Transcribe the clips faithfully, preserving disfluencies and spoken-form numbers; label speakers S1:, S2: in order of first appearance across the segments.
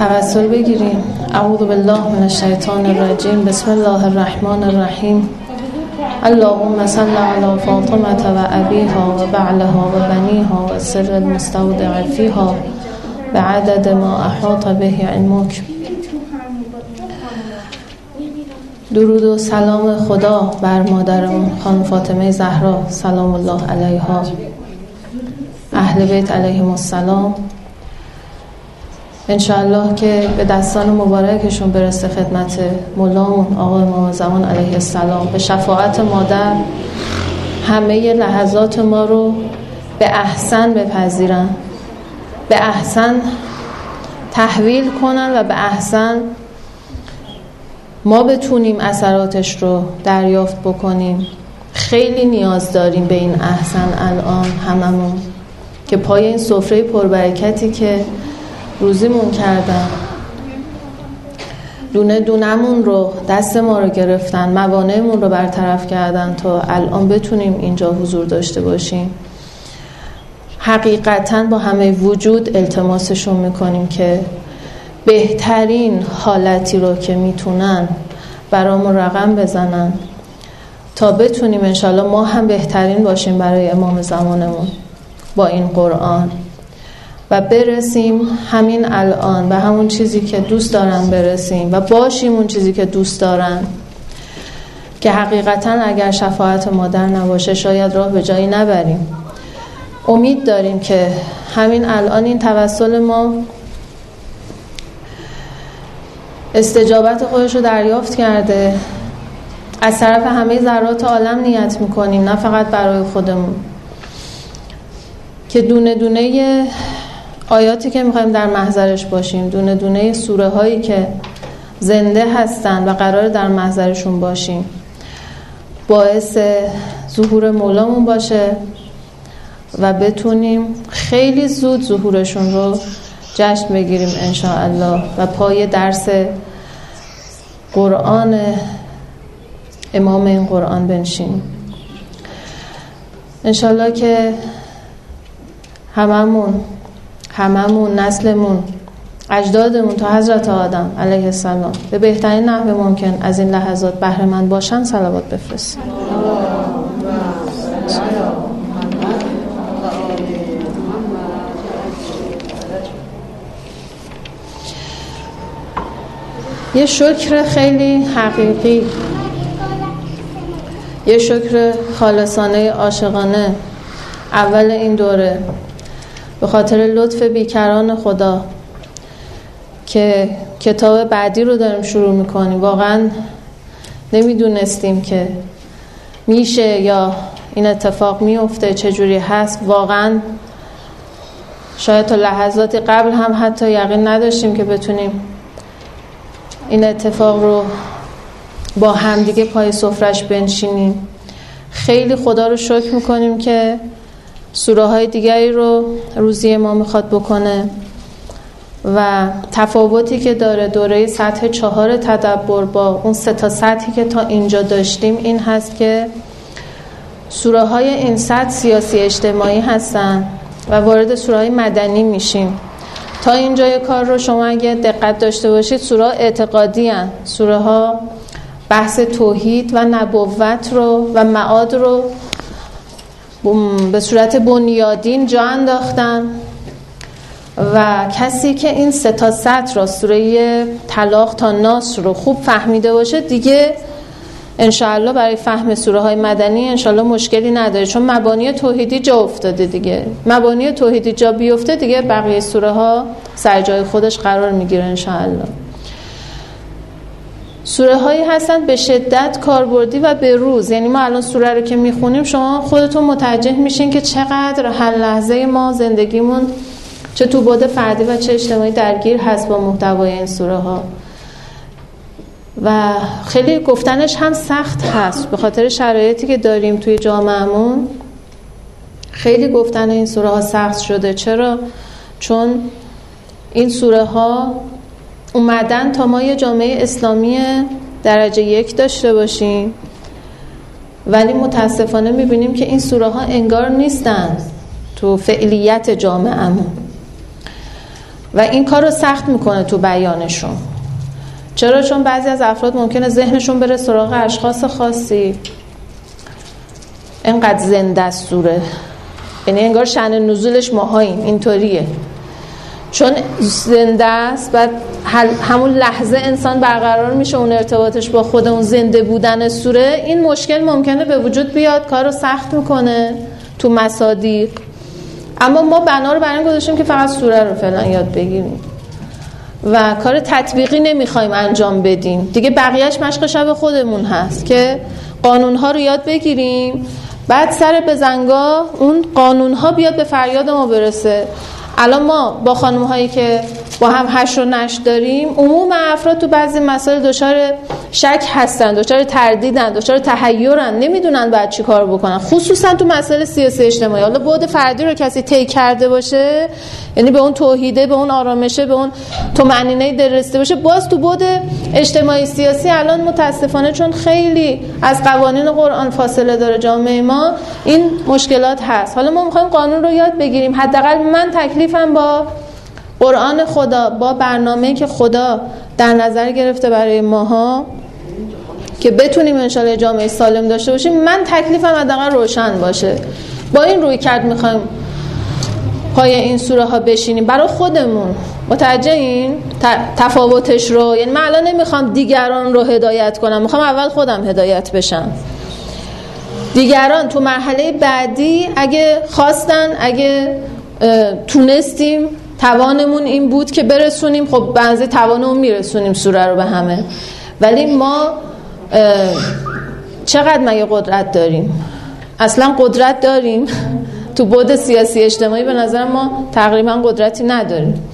S1: توسل بگیریم. اعوذ بالله من الشیطان الرجیم. بسم الله الرحمن الرحیم. اللهم صل علی فاطمه و ابیها و بعلها و بنیها و سر المستودع فیها بعدد ما احاط به علمک. درود و سلام خدا بر مادرمون خانم فاطمه زهرا سلام الله علیها، اهل بیت علیهم السلام. انشاءالله که به دستان مبارکشون برسه خدمت مولامون آقا امام زمان علیه السلام، به شفاعت مادر همه لحظات ما رو به احسن بپذیرن، به احسن تحویل کنن و به احسن ما بتونیم اثراتش رو دریافت بکنیم. خیلی نیاز داریم به این احسن الان هممون، که پای این سفره پربرکتی که روزیمون کردن، دونه دونمون رو دست ما رو گرفتن، موانعمون رو برطرف کردن تا الان بتونیم اینجا حضور داشته باشیم. حقیقتاً با همه وجود التماسشون میکنیم که بهترین حالتی رو که میتونن برامون رقم بزنن تا بتونیم انشالله ما هم بهترین باشیم برای امام زمانمون با این قرآن و برسیم همین الان به همون چیزی که دوست دارن برسیم و باشیم اون چیزی که دوست دارن، که حقیقتاً اگر شفاعت مادر نباشه شاید راه به جایی نبریم. امید داریم که همین الان این توسل ما استجابت خودش رو دریافت کرده. از طرف همه ذرات عالم نیت میکنیم، نه فقط برای خودمون، که دونه دونه آیاتی که میخوایم در محضرش باشیم، دونه دونه سوره هایی که زنده هستن و قرار در محضرشون باشیم، باعث ظهور مولامون باشه و بتونیم خیلی زود ظهورشون رو جشن بگیریم انشاءالله و پای درس قرآن امام این قرآن بنشینیم انشاءالله، که هممون هممون نسلمون اجدادمون تا حضرت آدم علیه السلام به بهترین نحو ممکن از این لحظات بهره مند باشن. صلوات بفرستیم. یه شکر خیلی حقیقی، یه شکر خالصانه عاشقانه اول این دوره به خاطر لطف بیکران خدا که کتاب بعدی رو داریم شروع میکنیم. واقعا نمیدونستیم که میشه یا این اتفاق میفته، چجوری هست. واقعا شاید تا لحظاتی قبل هم حتی یقین نداشتیم که بتونیم این اتفاق رو با همدیگه پای سفرش بنشینیم. خیلی خدا رو شکر میکنیم که سوره های دیگری رو روزی ما میخواد بکنه و تفاوتی که داره دوره سطح چهار تدبر با اون سه تا سطحی که تا اینجا داشتیم این هست که سوره های این سطح سیاسی اجتماعی هستن و وارد سوره های مدنی میشیم. تا اینجای کار رو شما اگه دقت داشته باشید سوره اعتقادی هن. سوره ها بحث توحید و نبوت رو و معاد رو به صورت بنیادین جا انداختن و کسی که این سه تا سطر را سوره طلاق تا ناس رو خوب فهمیده باشه دیگه انشاءالله برای فهم سوره های مدنی انشاءالله مشکلی نداره، چون مبانی توحیدی جا افتاده دیگه. مبانی توحیدی جا بیفته دیگه بقیه سوره ها سر جای خودش قرار میگیره انشاءالله. سوره هایی هستن به شدت کاربردی و به روز، یعنی ما الان سوره رو که میخونیم شما خودتون متوجه میشین که چقدر هر لحظه ما زندگیمون چه تو بعد فردی و چه اجتماعی درگیر هست با محتوای این سوره ها و خیلی گفتنش هم سخت هست به خاطر شرایطی که داریم توی جامعهمون. خیلی گفتن این سوره ها سخت شده. چرا؟ چون این سوره ها اومدن تا ما یه جامعه اسلامی درجه یک داشته باشیم، ولی متاسفانه میبینیم که این سوره ها انگار نیستن تو فعلیت جامعهمون و این کار رو سخت میکنه تو بیانشون. چرا؟ چون بعضی از افراد ممکنه ذهنشون بره سراغ اشخاص خاصی، اینقدر زنده است سوره، یعنی انگار شأن نزولش ماهاییم، اینطوریه. چون زنده است بعد همون لحظه انسان برقرار میشه اون ارتباطش با خود اون زنده بودن سوره، این مشکل ممکنه به وجود بیاد، کار رو سخت میکنه تو مصادیق. اما ما بنا رو برای این گذاشتیم که فقط سوره رو فعلا یاد بگیریم و کار تطبیقی نمیخوایم انجام بدیم دیگه. بقیهش مشق شب خودمون هست که قانونها رو یاد بگیریم، بعد سر بزنگاه اون قانونها بیاد به فریاد ما برسه. الان ما با خانم هایی که با هم هش و نش داریم، عموم افراد تو بعضی مسائل دچار شک هستن، دچار تردیدن، دچار تحیرن، نمیدونن بعد چی کار بکنن، خصوصا تو مسائل سیاسی اجتماعی. حالا بعد فردی رو کسی طی کرده باشه، یعنی به اون توحیده، به اون آرامشه، به اون طمأنینه دل رسیده باشه، باز تو بعد اجتماعی سیاسی الان متاسفانه چون خیلی از قوانین قرآن فاصله داره جامعه ما، این مشکلات هست. حالا ما میخوایم قانون رو یاد بگیریم. حداقل من تکلیفم با قرآن خدا، با برنامه‌ای که خدا در نظر گرفته برای ماها که بتونیم انشالله جامعه سالم داشته باشیم، من تکلیفم حداقل روشن باشه. با این روی کرد میخوایم پای این سوره ها بشینیم برای خودمون. متوجه این تفاوتش رو، یعنی من الان نمیخوام دیگران رو هدایت کنم، میخوام اول خودم هدایت بشم. دیگران تو مرحله بعدی اگه خواستن، اگه تونستیم، توانمون این بود که برسونیم، خب بنزه توانمون میرسونیم سوره رو به همه. ولی ما چقدر مگه قدرت داریم؟ اصلا قدرت داریم؟ تو بعد سیاسی اجتماعی به نظر ما تقریبا قدرتی نداریم.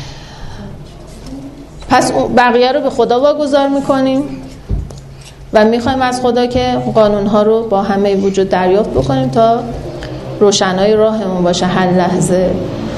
S1: پس بقیه رو به خدا واگذار میکنیم و میخوایم از خدا که قانونها رو با همه وجود دریافت بکنیم تا روشنای راهمون باشه هر لحظه.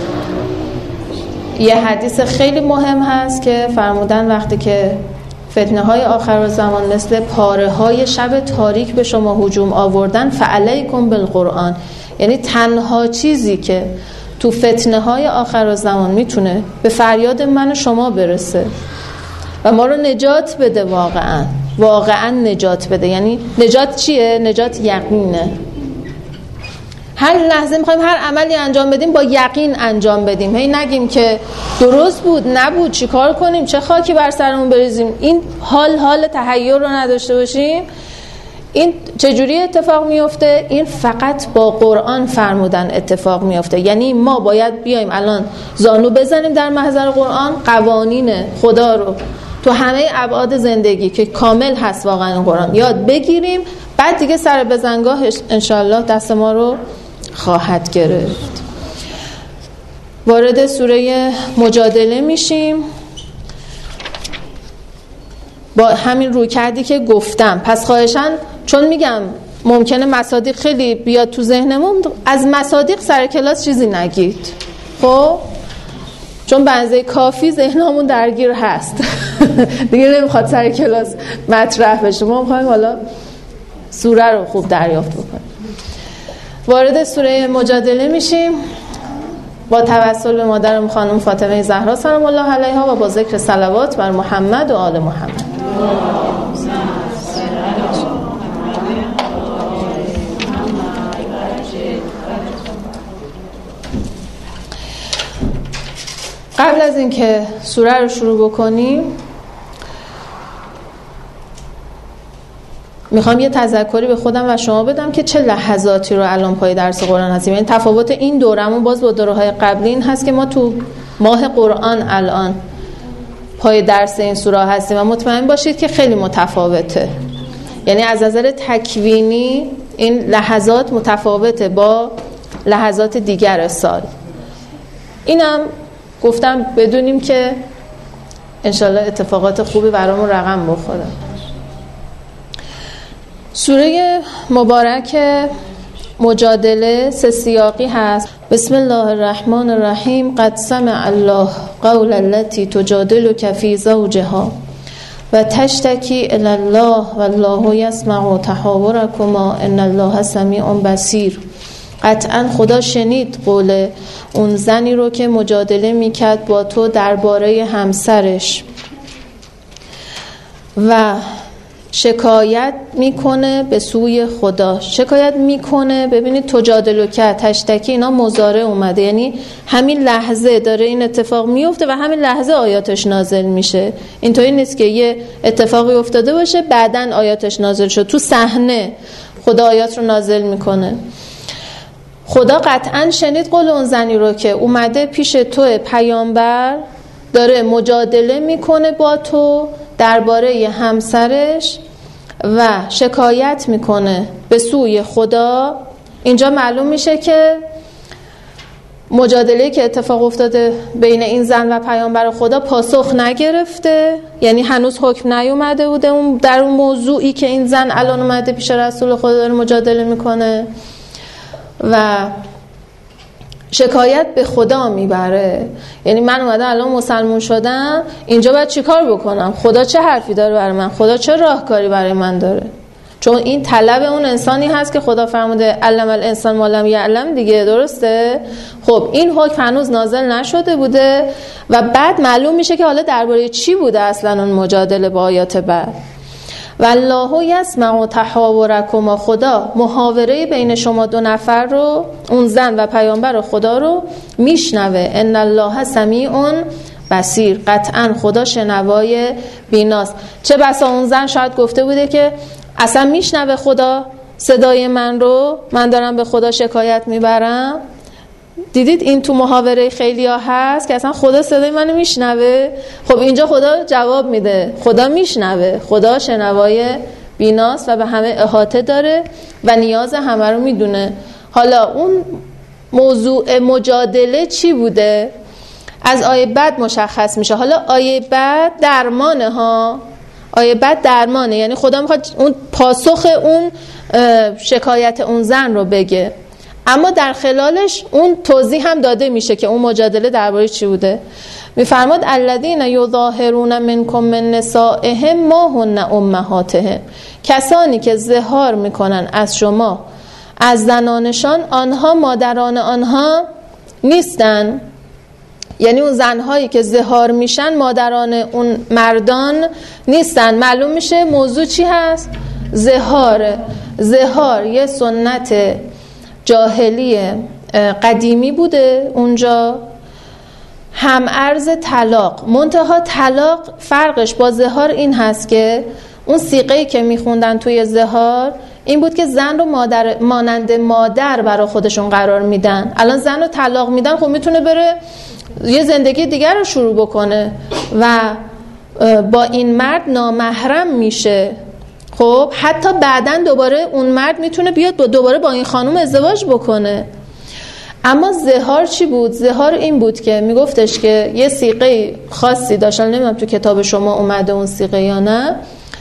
S1: یه حدیث خیلی مهم هست که فرمودن وقتی که فتنه های آخر زمان مثل پاره های شب تاریک به شما هجوم آوردن، فعلیکم بالقرآن، یعنی تنها چیزی که تو فتنه های آخر زمان میتونه به فریاد من و شما برسه و ما رو نجات بده، واقعا واقعا نجات بده. یعنی نجات چیه؟ نجات یقینه. هر لحظه میخوایم هر عملی انجام بدیم با یقین انجام بدیم، هی نگیم که درست بود نبود چی کار کنیم، چه خاکی بر سرمون بریزیم. این حال حال تحیر رو نداشته باشیم. این چجوری اتفاق میفته؟ این فقط با قرآن فرمودن اتفاق میفته. یعنی ما باید بیایم الان زانو بزنیم در محضر قرآن، قوانین خدا رو تو همه ابعاد زندگی که کامل هست واقعا قرآن یاد بگیریم، بعد دیگه سر بزنگاه انشالله دست ما رو خواهد گرفت. وارد سوره مجادله میشیم با همین روی کردی که گفتم. پس خواهشاً، چون میگم ممکنه مصادیق خیلی بیاد تو ذهنمون، از مصادیق سر کلاس چیزی نگید، خب چون بنزه کافی ذهنمون درگیر هست دیگه نمیخواد سر کلاس مطرح بشه. ما میخوایم حالا سوره رو خوب دریافت بکنیم. وارد سوره مجادله میشیم با توسل به مادرم خانم فاطمه زهرا سلام الله علیها و با ذکر صلوات بر محمد و آل محمد. قبل از اینکه سوره رو شروع بکنیم میخوام یه تذکری به خودم و شما بدم که چه لحظاتی رو الان پای درس قرآن هستیم. یعنی تفاوت این دورمون باز با دورهای قبلی این هست که ما تو ماه قرآن الان پای درس این سوره هستیم و مطمئن باشید که خیلی متفاوته. یعنی از نظر تکوینی این لحظات متفاوته با لحظات دیگر سال. اینم گفتم بدونیم که انشالله اتفاقات خوبی برامون رقم بخوره. سوره مبارک مجادله سه سیاقی هست. بسم الله الرحمن الرحیم. قد سمع الله قول التي تجادلك في زوجها و تشتکی الی الله والله یسمع تحاورکما ان الله سمیع بصیر. قطعا خدا شنید قول اون زنی رو که مجادله میکرد با تو درباره همسرش و شکایت میکنه به سوی خدا. شکایت میکنه، ببینید تجادل کرد، تشتکی، اینا مضارع اومده، یعنی همین لحظه داره این اتفاق میفته و همین لحظه آیاتش نازل میشه. اینطوری نیست که یه اتفاقی افتاده باشه بعدن آیاتش نازل شد، تو صحنه خدا آیات رو نازل میکنه. خدا قطعا شنید قول اون زنی رو که اومده پیش تو پیامبر، داره مجادله میکنه با تو درباره همسرش و شکایت میکنه به سوی خدا. اینجا معلوم میشه که مجادله که اتفاق افتاده بین این زن و پیامبر خدا پاسخ نگرفته، یعنی هنوز حکم نیومده بوده اون در اون موضوعی که این زن الان اومده پیش رسول خدا داره مجادله میکنه و شکایت به خدا میبره. یعنی من اومدم الان مسلمون شدم، اینجا باید چی کار بکنم؟ خدا چه حرفی داره برای من؟ خدا چه راهکاری برای من داره؟ چون این طلب اون انسانی هست که خدا فرموده علم الانسان ما لم یعلم دیگه، درسته؟ خب این حکم هنوز نازل نشده بوده و بعد معلوم میشه که حالا درباره چی بوده اصلا اون مجادله با آیات بعد. والله یسمع تحاورکما، خدا محاوره بین شما دو نفر رو، اون زن و پیامبر خدا رو میشنوه. ان الله سمیع بصیر، قطعا خدا شنوای بیناست. چه بسا اون زن شاید گفته بوده که اصلا میشنوه خدا صدای من رو، من دارم به خدا شکایت میبرم. دیدید این تو محاوره خیلی ها هست که اصلا خدا صدای منو میشنوه. خب اینجا خدا جواب میده، خدا میشنوه، خدا شنوای بیناست و به همه احاطه داره و نیاز همه رو میدونه. حالا اون موضوع مجادله چی بوده از آیه بعد مشخص میشه. حالا آیه بعد درمانه ها، آیه بعد درمانه، یعنی خدا میخواد اون پاسخ اون شکایت اون زن رو بگه، اما در خلالش اون توضیح هم داده میشه که اون مجادله درباره چی بوده. میفرماد الذین یظاهرون منکم من نسائهم ما هن امهاتهم، کسانی که ظهار میکنن از شما از زنانشان آنها مادران آنها نیستن. یعنی اون زنهایی که ظهار میشن مادران اون مردان نیستن. معلوم میشه موضوع چی هست؟ ظهار. ظهار یه سنت جاهلی قدیمی بوده اونجا، هم عرض طلاق. منتها طلاق فرقش با ظهار این هست که اون صیغه‌ای که میخوندن توی ظهار این بود که زن رو مادر مانند مادر برای خودشون قرار میدن. الان زن رو طلاق میدن، خب میتونه بره یه زندگی دیگر رو شروع بکنه و با این مرد نامحرم میشه. خب حتی بعدن دوباره اون مرد میتونه بیاد با دوباره با این خانم ازدواج بکنه. اما ظهار چی بود؟ ظهار این بود که میگفتش که یه صیغه خاصی داشتن، نمیدونم تو کتاب شما اومده اون صیغه یا نه،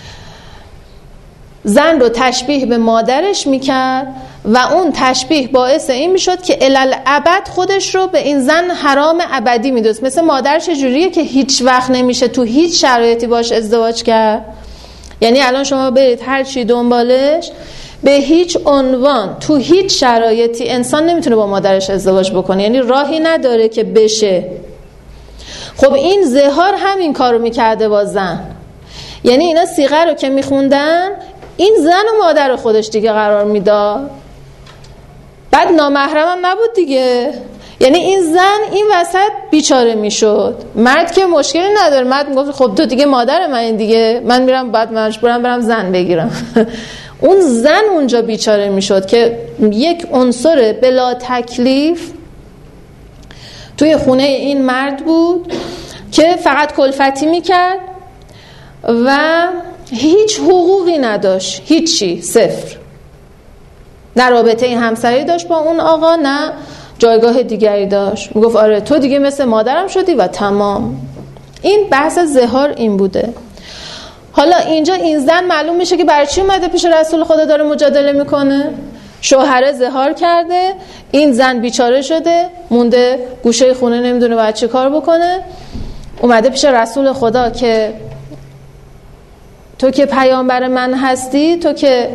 S1: زن رو تشبیه به مادرش میکرد و اون تشبیه باعث این میشد که الالعبد خودش رو به این زن حرام ابدی میدوست. مثل مادر چجوریه که هیچ وقت نمیشه تو هیچ شرایطی باش ازدواج کرد. یعنی الان شما برید هر چی دنبالش، به هیچ عنوان تو هیچ شرایطی انسان نمیتونه با مادرش ازدواج بکنه، یعنی راهی نداره که بشه. خب این ظهار همین کارو میکرده با زن، یعنی اینا صیغه رو که میخوندن این زن و مادر خودش دیگه قرار میداد، بعد نامحرم هم نبود دیگه. یعنی این زن این وسط بیچاره میشد، مرد که مشکلی نداره، مرد میگفت خب تو دیگه مادر من دیگه، من میرم بعد مجبورم برم زن بگیرم. اون زن اونجا بیچاره میشد که یک عنصر بلا تکلیف توی خونه این مرد بود که فقط کلفتی میکرد و هیچ حقوقی نداشت، هیچی، صفر. نه رابطه همسری داشت با اون آقا، نه جایگاه دیگری داشت. میگفت آره تو دیگه مثل مادرم شدی و تمام. این بحث ظهار این بوده. حالا اینجا این زن معلوم میشه که برای چی اومده پیش رسول خدا داره مجادله میکنه. شوهر ظهار کرده، این زن بیچاره شده، مونده گوشه خونه نمیدونه باید چه کار بکنه. اومده پیش رسول خدا که تو که پیامبر من هستی، تو که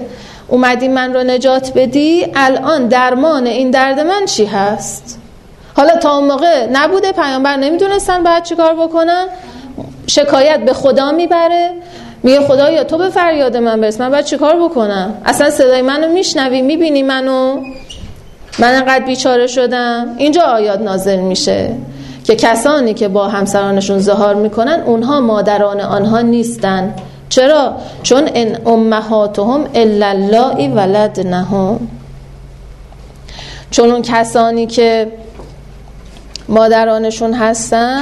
S1: اومدی من رو نجات بدی، الان درمان این درد من چی هست؟ حالا تا اون موقع نبوده، پیامبر نمیدونستن باید چی کار بکنن، شکایت به خدا میبره، میگه خدایا تو به فریاد من برس، من باید چی کار بکنم؟ اصلا صدای منو میشنوی، میبینی منو؟ من انقدر بیچاره شدم. اینجا آیات نازل میشه که کسانی که با همسرانشون ظهار میکنن اونها مادران آنها نیستن. چرا؟ چون ان امهاتهم الا اللائی ولدنهم، چون اون کسانی که مادرانشون هستن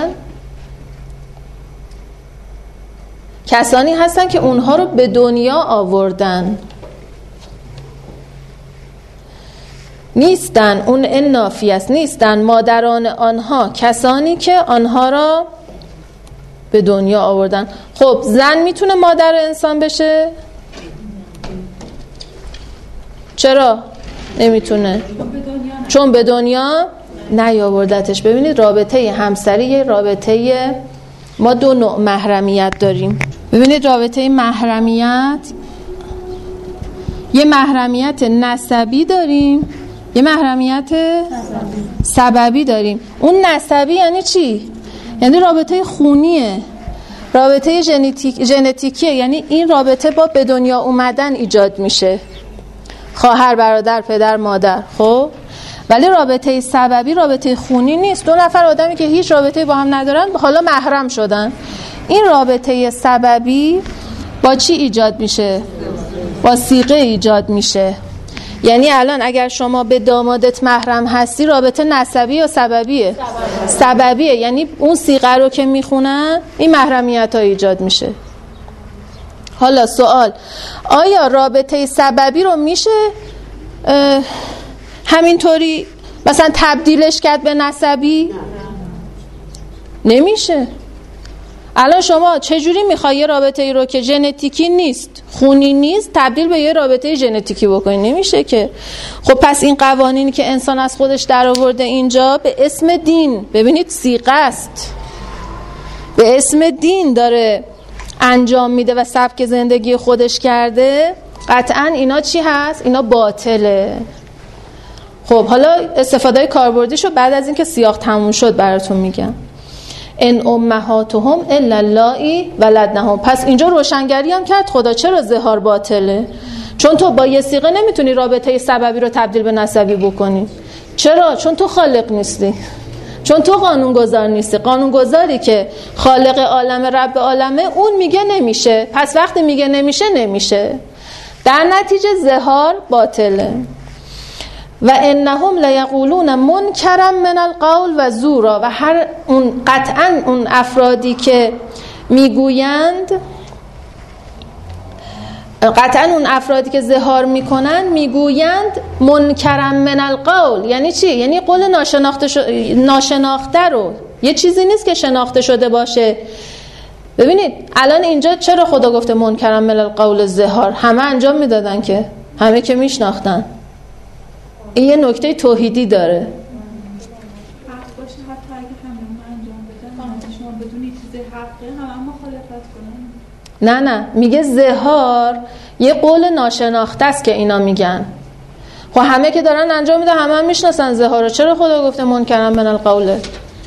S1: کسانی هستن که اونها رو به دنیا آوردن، نیستن. اون ان نافی است، نیستن مادران آنها کسانی که آنها را به دنیا آوردن. خب زن میتونه مادر انسان بشه؟ چرا نمیتونه؟ چون به دنیا نیاوردتش. ببینید رابطه همسری، رابطه ما دو نوع محرمیت داریم. ببینید رابطه محرمیت، یه محرمیت نسبی داریم، یه محرمیت سببی داریم. اون نسبی یعنی چی؟ یعنی رابطه خونیه، رابطه ژنتیک ژنتیکیه، یعنی این رابطه با به دنیا اومدن ایجاد میشه، خواهر، برادر، پدر، مادر. خب ولی رابطه سببی رابطه خونی نیست. دو نفر آدمی که هیچ رابطه با هم ندارن حالا محرم شدن. این رابطه سببی با چی ایجاد میشه؟ با صیغه ایجاد میشه. یعنی الان اگر شما به دامادت محرم هستی، رابطه نسبی یا سببیه؟ سببی. سببیه، یعنی اون صیغه رو که میخونن این محرمیت ها ایجاد میشه. حالا سوال، آیا رابطه سببی رو میشه همینطوری مثلا تبدیلش کرد به نسبی؟ نمیشه. الان شما چجوری میخوای یه رابطه ای رو که ژنتیکی نیست، خونی نیست، تبدیل به یه رابطه ژنتیکی بکنی؟ نمیشه که. خب پس این قوانینی که انسان از خودش در آورده اینجا به اسم دین، ببینید صیغه است، به اسم دین داره انجام میده و سبک زندگی خودش کرده، قطعا اینا چی هست؟ اینا باطله. خب حالا استفاده کاربردیشو بعد از اینکه سیاق تموم شد براتون میگم. ان امهاتهم الا اللائی ولدنهم. پس اینجا روشنگری هم کرد خدا چرا ظهار باطله. چون تو با یه صیغه نمیتونی رابطه سببی رو تبدیل به نسبی بکنی. چرا؟ چون تو خالق نیستی، چون تو قانونگذار نیستی. قانونگذاری که خالق عالم، رب عالمه، اون میگه نمیشه. پس وقتی میگه نمیشه نمیشه، در نتیجه ظهار باطله. و انهم لیقولون منکرا من القول و زورا. و هر اون قطعا اون افرادی که میگویند، قطعا اون افرادی که ظهار میکنن میگویند منکرا من القول. یعنی چی؟ یعنی قول ناشناخته ش... ناشناخته رو، یه چیزی نیست که شناخته شده باشه. ببینید الان اینجا چرا خدا گفته منکرا من القول ظهار؟ همه انجام میدادن که، همه که میشناختن. این یه نکته توحیدی داره.
S2: حق باشه حتی اگه همه انجام بدن، شما بدون چیز حقه هم مخالفت کنن.
S1: نه نه، میگه ظهار یه قول ناشناخته است که اینا میگن. خب همه که دارن انجام میدن، همه هم میشناسن ظهار رو. چرا خدا گفته منکرا من القول؟
S2: چون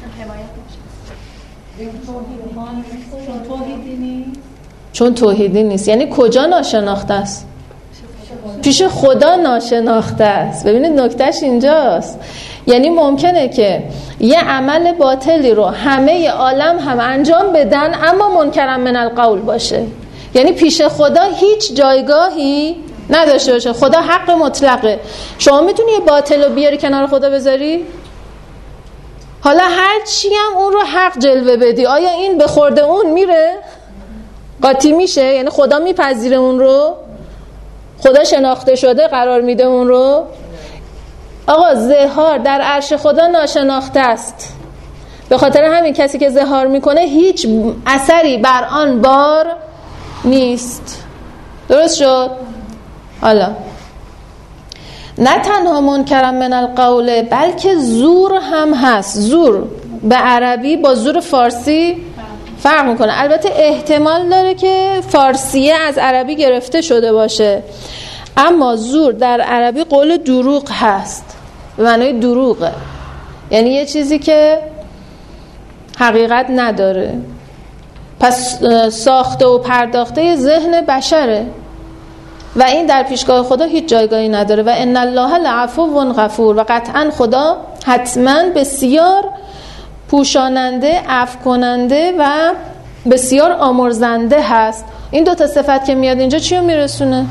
S2: توحیدی نیست.
S1: چون توحیدی نیست. یعنی کجا ناشناخته است؟ پیش خدا ناشناخته است. ببینید نکتهش اینجاست. یعنی ممکنه که یه عمل باطلی رو همه عالم هم انجام بدن اما منکرا من القول باشه. یعنی پیش خدا هیچ جایگاهی نداشته باشه. خدا حق مطلقه. شما میتونی یه باطل رو بیاری کنار خدا بذاری؟ حالا هر چی هم اون رو حق جلوه بدی، آیا این به خورده اون میره؟ قاطی میشه؟ یعنی خدا میپذیره اون رو؟ خدا شناخته شده قرار میده اون رو؟ آقا ظهار در عرش خدا ناشناخته است. به خاطر همین کسی که ظهار میکنه هیچ اثری بر آن بار نیست. درست شد؟ حالا نه تنها منکرا من القول، بلکه زور هم هست. زور به عربی با زور فارسی فرق میکنه. البته احتمال داره که فارسیه از عربی گرفته شده باشه، اما زور در عربی قول دروغ هست، به معنای دروغه، یعنی یه چیزی که حقیقت نداره. پس ساخته و پرداخته ذهن بشره و این در پیشگاه خدا هیچ جایگاهی نداره. و ان الله لعفو غفور، و قطعا خدا حتما بسیار پوشاننده، عفو کننده و بسیار آمرزنده هست. این دو تا صفت که میاد اینجا چی رو میرسونه؟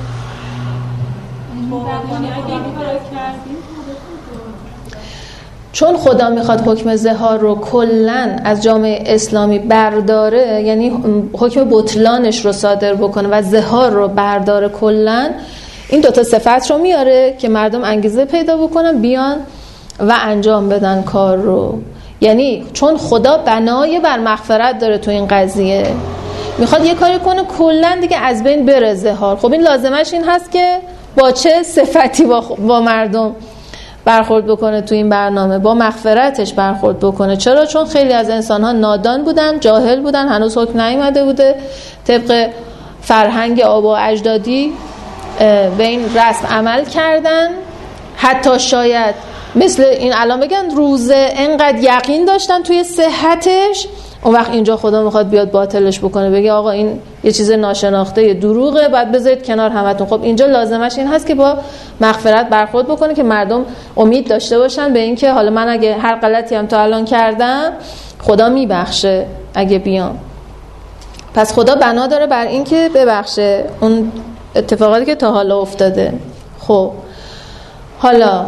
S1: چون خدا میخواد حکم زهار رو کلن از جامعه اسلامی برداره، یعنی حکم بطلانش رو صادر بکنه و زهار رو برداره کلن، این دوتا صفت رو میاره که مردم انگیزه پیدا بکنن بیان و انجام بدن کار رو. یعنی چون خدا بنای بر مغفرت داره تو این قضیه، میخواد یه کاری کنه کلن دیگه از بین بره زهار. خب این لازمش این هست که با چه صفتی با, با مردم برخورد بکنه تو این برنامه، با مغفرتش برخورد بکنه. چرا؟ چون خیلی از انسان‌ها نادان بودن، جاهل بودن، هنوز حکم نیامده بوده، طبق فرهنگ آبا اجدادی به این رسم عمل کردن. حتی شاید مثل این الان بگن روزه انقدر یقین داشتن توی صحتش، اون وقت اینجا خدا میخواد بیاد باطلش بکنه، بگه آقا این یه چیز ناشناخته، دروغه، بعد بذارید کنار همتون. خب اینجا لازمش این هست که با مغفرت برخورد بکنه که مردم امید داشته باشن به این که حالا من اگه هر غلطی هم تا الان کردم خدا میبخشه اگه بیام. پس خدا بنا داره بر این که ببخشه اون اتفاقاتی که تا حالا افتاده. خب حالا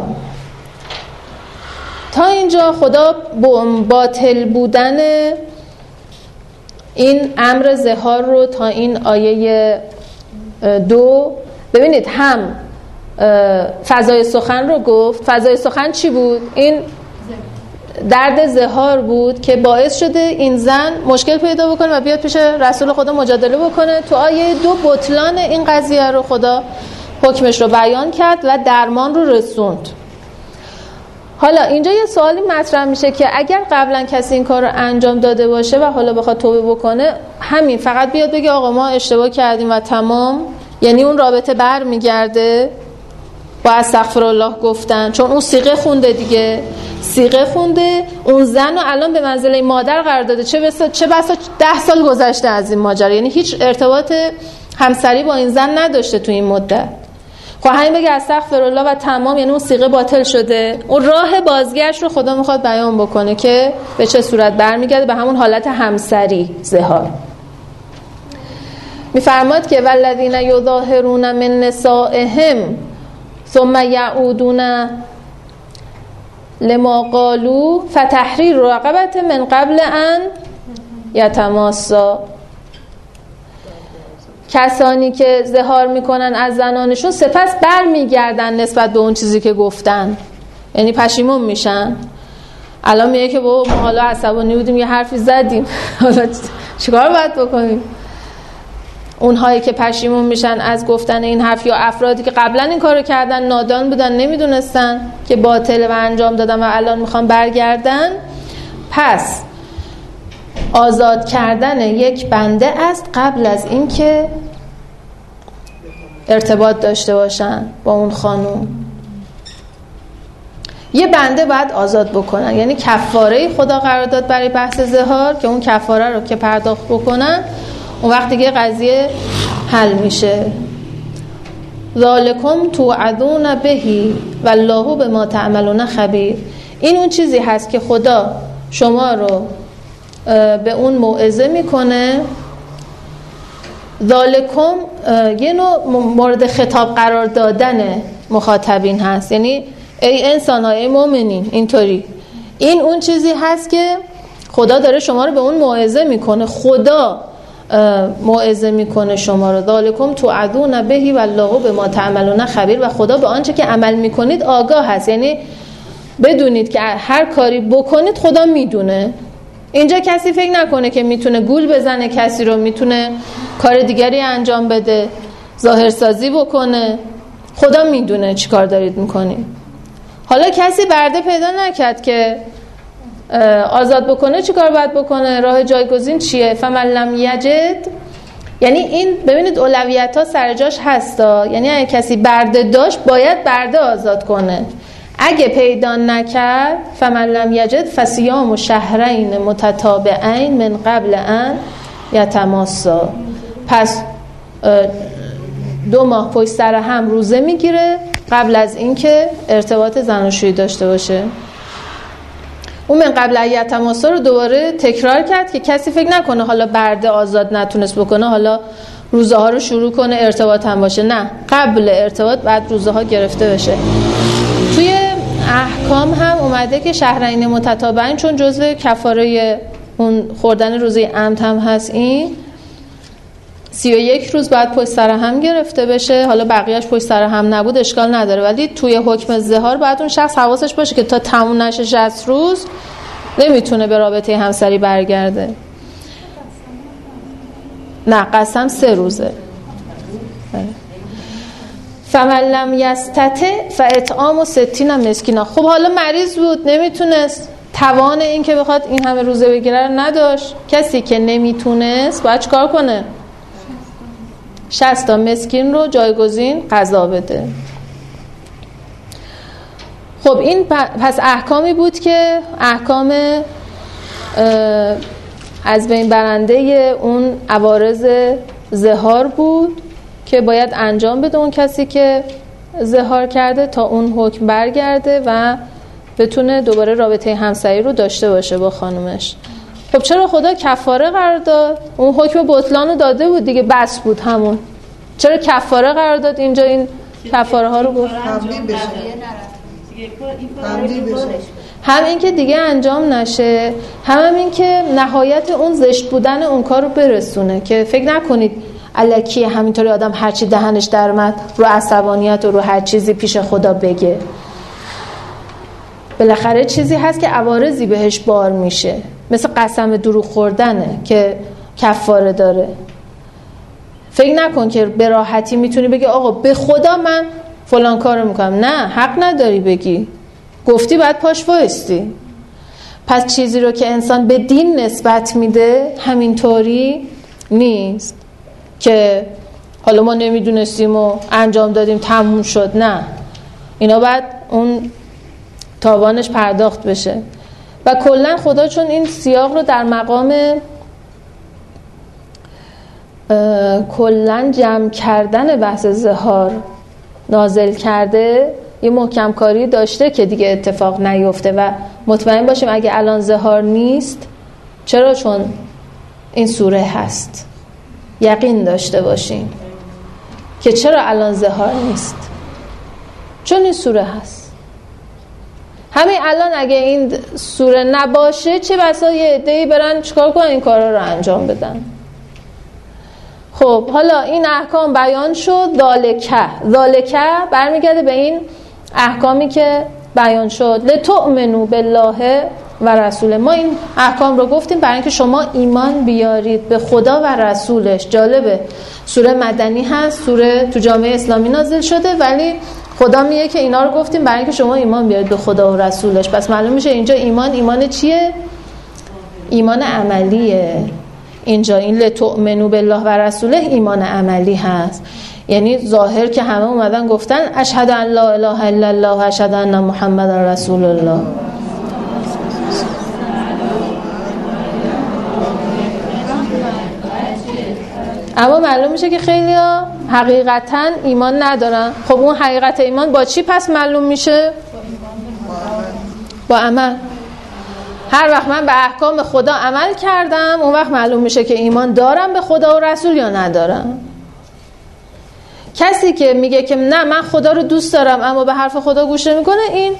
S1: تا اینجا خدا باطل بودن این امر زهار رو تا این آیه دو ببینید، هم فضای سخن رو گفت. فضای سخن چی بود؟ این درد زهار بود که باعث شده این زن مشکل پیدا بکنه و بیاد پیش رسول خدا مجادله بکنه. تو آیه دو بطلان این قضیه رو خدا حکمش رو بیان کرد و درمان رو رسوند. حالا اینجا یه سوالی مطرح میشه که اگر قبلا کسی این کار رو انجام داده باشه و حالا بخواد توبه بکنه، همین فقط بیاد بگه آقا ما اشتباه کردیم و تمام، یعنی اون رابطه بر میگرده با استغفرالله گفتن، چون اون صیغه خونده دیگه، صیغه خونده، اون زن رو الان به منزله مادر قرار داده، چه بسا چه بسا ده سال گذشته از این ماجرا، یعنی هیچ ارتباط همسری با این زن نداشته تو این مدت. خب همین بگه استغفرالله و تمام، یعنی اون صیغه باطل شده. اون راه بازگشت رو خدا میخواد بیان بکنه که به چه صورت برمیگرده به همون حالت همسری زهار. میفرماد که والذین یظاهرون من نسائهم ثم یعودون لما قالوا فتحریر رقبة من قبل ان یتماسا. کسانی که زهار میکنن از زنانشون سپس بر میگردن نسبت به اون چیزی که گفتن، یعنی پشیمون میشن. الان میگه که بابا ما حالا عصبانی بودیم یه حرفی زدیم، حالا چیکار باید بکنیم؟ اونهایی که پشیمون میشن از گفتن این حرف، یا افرادی که قبلا این کارو کردن، نادان بودن، نمیدونستن که باطله و انجام دادن و الان میخوان برگردن، پس آزاد کردن یک بنده است قبل از این که ارتباط داشته باشن با اون خانوم. یه بنده باید آزاد بکنن، یعنی کفاره خدا قرار داد برای بحث زهار که اون کفاره رو که پرداخت بکنن اون وقت دیگه قضیه حل میشه. ذالکم توعدون بهی والله بما تعملون خبیر. این اون چیزی هست که خدا شما رو به اون موعظه میکنه. ذالکم یه نوع مورد خطاب قرار دادن مخاطبین هست، یعنی ای انسان های مؤمنین، اینطوری این اون چیزی هست که خدا داره شما رو به اون موعظه میکنه. خدا موعظه میکنه شما رو. ذالکم توعدون بهی والله بما تعملون خبیر. و خدا به آنچه که عمل میکنید آگاه هست، یعنی بدونید که هر کاری بکنید خدا میدونه. اینجا کسی فکر نکنه که میتونه گول بزنه کسی رو، میتونه کار دیگری انجام بده، ظاهرسازی بکنه. خدا میدونه چی کار دارید میکنید. حالا کسی برده پیدا نکرد که آزاد بکنه، چی کار باید بکنه؟ راه جایگزین چیه؟ فمن لم یجد یعنی این ببینید اولویت ها سر جاش هستا، یعنی اگه کسی برده داشت باید برده آزاد کنه. اگه پیدا نکرد فمن لم یجد فصیام شهرین متتابعین من قبل ان یتماسا، پس دو ماه پشت سر هم روزه میگیره قبل از اینکه ارتباط زناشویی داشته باشه. اون من قبل ان یتماسا رو دوباره تکرار کرد که کسی فکر نکنه حالا برده آزاد نتونست بکنه حالا روزه ها رو شروع کنه ارتباط هم باشه. نه، قبل ارتباط بعد روزه ها گرفته بشه. توی احکام هم اومده که شهرین متتابعین چون جزء کفاره اون خوردن روزه عمد هم هست، این سی و یک روز بعد پشت سر هم گرفته بشه. حالا بقیهش پشت سر هم نبود اشکال نداره، ولی توی حکم ظهار باید اون شخص حواسش باشه که تا تموم نشه شصت روز نمیتونه به رابطه همسری برگرده. نه، قسم سه روزه. فمن لم یستطع فاطعام ستین مسکینا. خب حالا مریض بود نمیتونست، توان این که بخواد این همه روزه بگیره نداشت. کسی که نمیتونست باید چیکار کنه؟ شصت تا مسکین رو جایگزین قضا بده. خب این پس احکامی بود که احکام از بین برنده اون عوارض ظهار بود که باید انجام بده اون کسی که ظهار کرده تا اون حکم برگرده و بتونه دوباره رابطه همسری رو داشته باشه با خانومش. خب چرا خدا کفاره قرار داد؟ اون حکم بطلان رو داده بود دیگه، بس بود همون. چرا کفاره قرار داد اینجا این کفاره ها رو گفت؟ هم این که دیگه انجام نشه، هم این که نهایت اون زشت بودن اون کار رو برسونه، که فکر نکنید الکی همینطوری آدم هرچی دهنش در اومد رو عصبانیت و رو هر چیزی پیش خدا بگه. بالاخره چیزی هست که عوارضی بهش بار میشه، مثل قسم دروغ خوردنه که کفاره داره. فکر نکن که به راحتی میتونی بگی آقا به خدا من فلان کارو میکنم. نه، حق نداری بگی، گفتی بعد پاش وایستی. پس چیزی رو که انسان به دین نسبت میده همینطوری نیست که حالا ما نمیدونستیم و انجام دادیم تموم شد. نه، اینا باید اون تاوانش پرداخت بشه. و کلا خدا چون این سیاق رو در مقام کلا جمع کردن بحث ظهار نازل کرده، یه محکم کاری داشته که دیگه اتفاق نیفته و مطمئن باشیم اگه الان ظهار نیست. چرا؟ چون این سوره هست. یقین داشته باشیم که چرا الان ظهار نیست، چون این سوره هست. همین الان اگه این سوره نباشه چه بسا یه عده‌ای برن چیکار کنن؟ این کارا رو انجام بدن. خب حالا این احکام بیان شد. ذالکه ذالکه برمیگرده به این احکامی که بیان شد. لتؤمنوا بالله و رسول. ما این احکام رو گفتیم برای اینکه شما ایمان بیارید به خدا و رسولش. جالبه سوره مدنی هست، سوره تو جامعه اسلامی نازل شده، ولی خدا میگه که اینا رو گفتیم برای اینکه شما ایمان بیارید به خدا و رسولش. پس معلوم میشه اینجا ایمان ایمان چیه؟ ایمان عملیه. اینجا این لتؤمنوا بالله و رسوله ایمان عملی هست. یعنی ظاهر که همه اومدن گفتن اشهد ان لا اله الا الله و اشهد ان محمد رسول الله. اما معلوم میشه که خیلی ها حقیقتا ایمان ندارن. خب اون حقیقت ایمان با چی پس معلوم میشه؟ با عمل. هر وقت من به احکام خدا عمل کردم اون وقت معلوم میشه که ایمان دارم به خدا و رسول یا ندارم. کسی که میگه که نه من خدا رو دوست دارم اما به حرف خدا گوش نمیکنه، این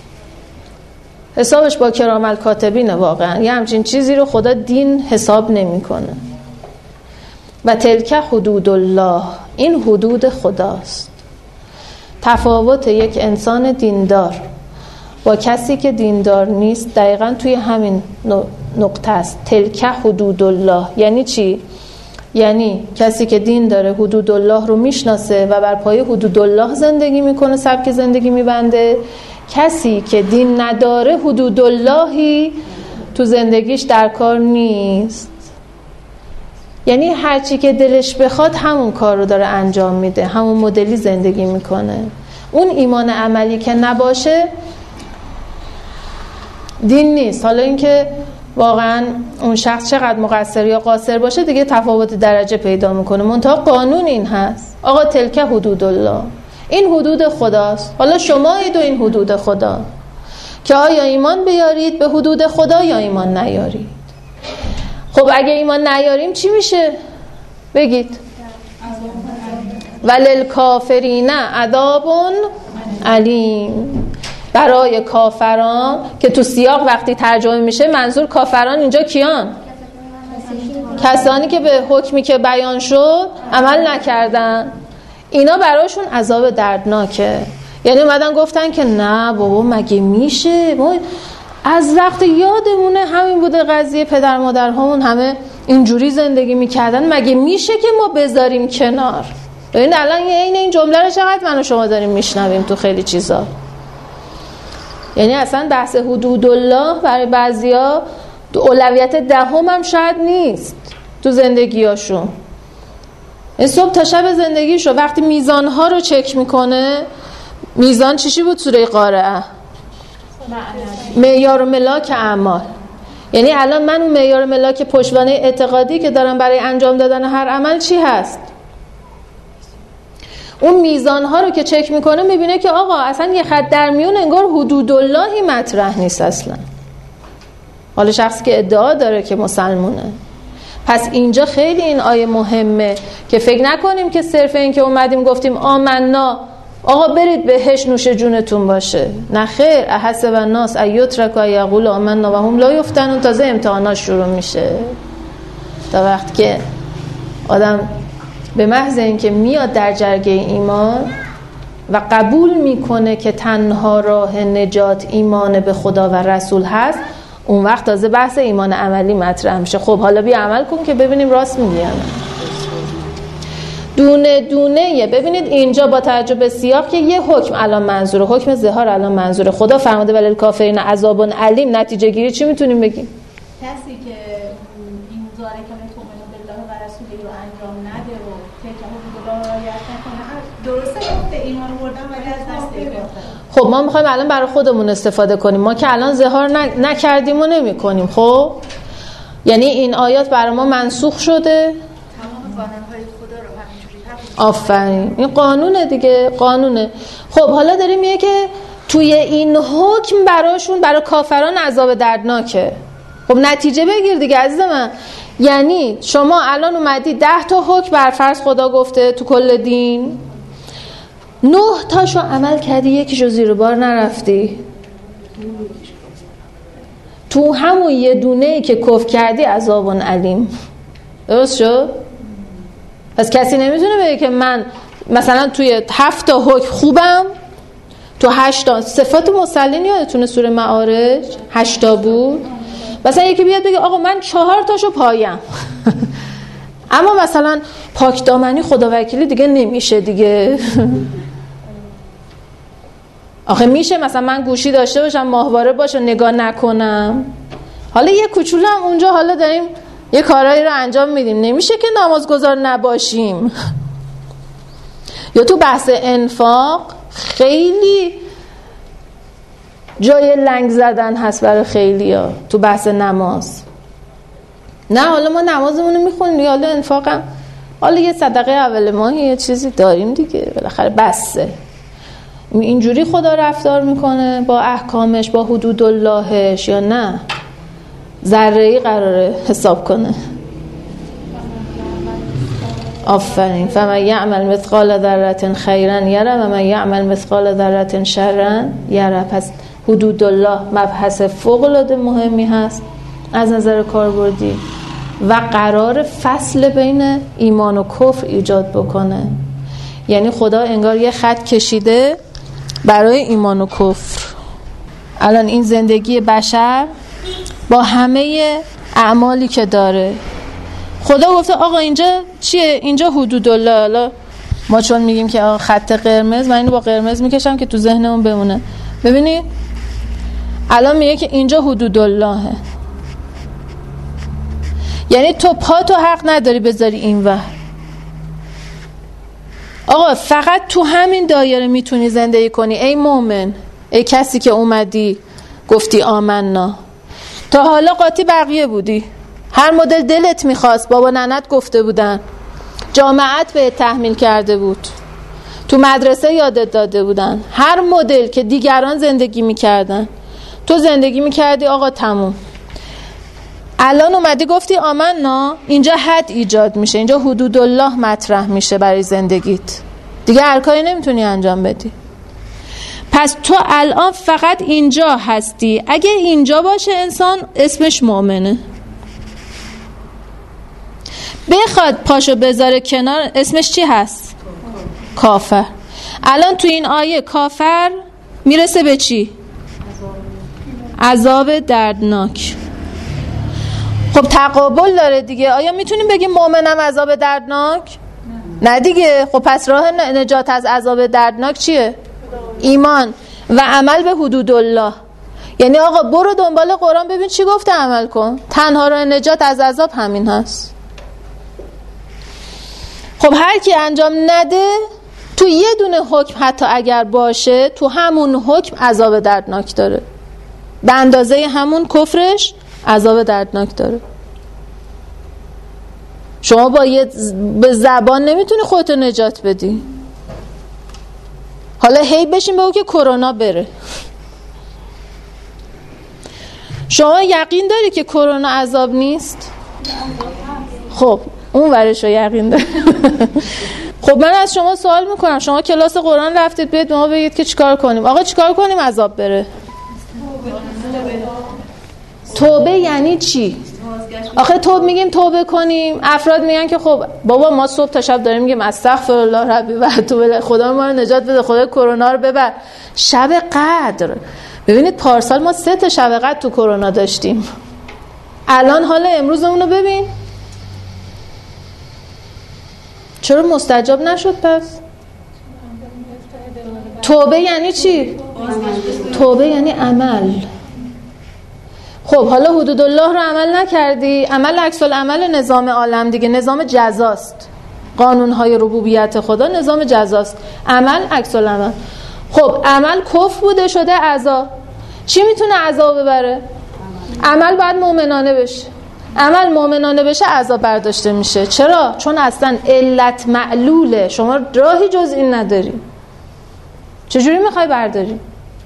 S1: حسابش با کرام الکاتبینه. واقعا یه همچین چیزی رو خدا دین حساب نمیکنه. و تلک حدود الله، این حدود خداست. تفاوت یک انسان دیندار با کسی که دیندار نیست دقیقاً توی همین نقطه است. تلک حدود الله یعنی چی؟ یعنی کسی که دین داره حدود الله رو میشناسه و بر پای حدود الله زندگی میکنه، سبک زندگی میبنده. کسی که دین نداره حدود اللهی تو زندگیش در کار نیست. یعنی هر چی که دلش بخواد همون کار رو داره انجام میده، همون مدلی زندگی میکنه. اون ایمان عملی که نباشه دین نیست. حالا اینکه واقعا اون شخص چقدر مقصر یا قاصر باشه دیگه تفاوت درجه پیدا میکنه، منتها قانون این هست آقا تلک حدود الله، این حدود خداست. حالا شما اید و این حدود خدا که آیا ایمان بیارید به حدود خدا یا ایمان نیارید. خب اگه ایمان نیاریم چی میشه؟ بگید. وللکافرین عذاب علیم. برای کافران که تو سیاق وقتی ترجمه میشه منظور کافران اینجا کیان؟ کسانی که به حکمی که بیان شد عمل نکردن، اینا براشون عذاب دردناکه. یعنی اومدن گفتن که نه بابا مگه میشه، ما از وقت یادمونه همین بوده قضیه، پدر مادر همون همه اینجوری زندگی میکردن، مگه میشه که ما بذاریم کنار. ببین الان این این جمله رو چقدر من و شما داریم میشنویم تو خیلی چیزا. یعنی اصلا بحث حدود الله برای بعضیا اولویت دهم هم شاید نیست تو زندگیاشون. این صبح تا شب زندگیشو وقتی میزانها رو چک میکنه، میزان چیشی بود سوره قارعه؟ معیار و ملاک اعمال. یعنی الان من اون معیار و ملاک پشتوانه اعتقادی که دارم برای انجام دادن هر عمل چی هست؟ اون میزانها رو که چک میکنه میبینه که آقا اصلا یه خط در میون انگار حدود اللهی مطرح نیست اصلا. حالا شخصی که ادعا داره که مسلمونه. پس اینجا خیلی این آیه مهمه که فکر نکنیم که صرف این که اومدیم گفتیم آمنا آقا برید بهش نوش جونتون باشه. نه خیر، احسب الناس ان یترکوا یقولوا آمنا و هم لا یفتنون. تازه امتحانات شروع میشه. تا وقتی که آدم به محض اینکه میاد در جرگه ایمان و قبول میکنه که تنها راه نجات ایمان به خدا و رسول هست، اون وقت تازه بحث ایمان عملی مطرح میشه. خب حالا بیا عمل کن که ببینیم راست میگن. دونه دونه ببینید اینجا با توجه به سیاق که یه حکم الان منظوره، حکم ظهار الان منظوره. خدا فرموده ولی کافرین عذاب علیم. نتیجه گیری چی میتونیم بگیم؟
S2: کسی که این ذالک که تؤمن بالله و رسوله رو انجام نده و تلک حدود الله رو رعایت نکنه، درسته گفته ایمان آوردن ولی از دست دادن.
S1: خب ما میخوایم الان برای خودمون استفاده کنیم. ما که الان ظهار نکردیم و نمی کنیم. خب یعنی این آیات برای ما منسوخ شده.
S2: تمام قانون‌های خدا رو همینجوری حفظ.
S1: آفرین، این قانونه دیگه، قانونه. خب حالا داریم میگه که توی این حکم براشون برای کافران عذاب دردناکه. خب نتیجه بگیر دیگه عزیز من. یعنی شما الان اومدی ده تا حکم بر فرض خدا گفته تو کل دین، نه تاشو عمل کردی، یکیشو زیر بار نرفتی، تو همون یه دونه که کفر کردی عذاب علیم. درست شد؟ پس کسی نمیتونه بگه که من مثلا توی هفت تا حکم خوبم، تو هشت تا صفات مسلین یادتونه سوره معارج هشت تا بود. مثلا یکی بیاد بگه آقا من چهار تاشو پایم اما مثلا پاک دامنی خدا وکیلی دیگه نمیشه دیگه. آخه میشه مثلا من گوشی داشته باشم ماهواره باشه نگاه نکنم. حالا یه کوچولو هم اونجا حالا داریم یه کارایی رو انجام میدیم، نمیشه که نمازگزار نباشیم. یا تو بحث انفاق خیلی جای لنگ زدن هست برای خیلیا تو بحث نماز. نه حالا ما نمازمون رو میخونیم، حالا انفاقم حالا یه صدقه اول ماه یه چیزی داریم دیگه، بالاخره بسه. اینجوری خدا رفتار میکنه با احکامش، با حدود اللهش، یا نه ذره‌ای قراره حساب کنه؟ آفرین. فمن یعمل مثقال ذره خیرا یره و من یعمل مثقال ذره شرا یره. پس حدود الله مبحث فوق العاده مهمی هست از نظر کاربردی و قرار فصل بین ایمان و کفر ایجاد بکنه. یعنی خدا انگار یه خط کشیده برای ایمان و کفر. الان این زندگی بشر با همه اعمالی که داره، خدا گفته آقا اینجا چیه؟ اینجا حدود الله. حالا ما چون میگیم که آقا خط قرمز، من اینو با قرمز میکشم که تو ذهنمون بمونه. ببینید الان میگه که اینجا حدود اللهه. یعنی تو پا تو حق نداری بذاری اینور. آقا فقط تو همین دایره میتونی زندگی کنی ای مومن، ای کسی که اومدی گفتی آمنا. تا حالا قاطی بقیه بودی، هر مدل دلت میخواست بابا ننت گفته بودن، جامعت به تحمیل کرده بود، تو مدرسه یادت داده بودن، هر مدل که دیگران زندگی میکردن تو زندگی میکردی. آقا تموم. الان اومدی گفتی آمنا، اینجا حد ایجاد میشه، اینجا حدود الله مطرح میشه برای زندگیت، دیگه هر کاری نمیتونی انجام بدی. پس تو الان فقط اینجا هستی. اگه اینجا باشه انسان اسمش مؤمنه، بخواد پاشو بذاره کنار اسمش چی هست؟ کافر. الان تو این آیه کافر میرسه به چی؟ عذاب دردناک. خب تقابل داره دیگه. آیا میتونیم بگیم مؤمنم عذاب دردناک؟ نه دیگه. خب پس راه نجات از عذاب دردناک چیه؟ ایمان و عمل به حدود الله. یعنی آقا برو دنبال قرآن ببین چی گفته عمل کن. تنها راه نجات از عذاب همین هست. خب هر کی انجام نده تو یه دونه حکم حتی اگر باشه تو همون حکم عذاب دردناک داره، به اندازه همون کفرش عذاب دردناک داره. شما با یه به زبان نمیتونی خودتو نجات بدی. حالا هی بشین بگو که کرونا بره. شما یقین داری که کرونا عذاب نیست؟ خب اون ورش رو یقین داری. خب من از شما سوال میکنم، شما کلاس قرآن رفتید، بیاید ما بگید که چیکار کنیم. آقا چیکار کنیم عذاب بره؟ توبه یعنی چی؟ آخه توبه میگیم توبه کنیم، افراد میگن که خب بابا ما صبح تا شب داریم میگیم استغفرالله ربی و اتوب، خدا ما رو نجات بده، خدا کرونا رو ببر. شب قدر، ببینید پارسال ما سه تا شب قدر تو کرونا داشتیم، الان حالا امروزمون رو ببین چرا مستجاب نشد. پس توبه یعنی چی؟ توبه یعنی عمل. خب حالا حدود الله رو عمل نکردی، عمل عکس العمل نظام عالم دیگه، نظام جزاست، قانونهای ربوبیت خدا نظام جزاست، عمل عکس العمل. خب عمل کفر بوده شده عذاب. چی میتونه عذاب ببره؟ عمل باید مؤمنانه بشه. عمل مؤمنانه بشه عذاب برداشته میشه. چرا؟ چون اصلا علت معلوله، شما راهی جز این نداری. چجوری میخوای برداری؟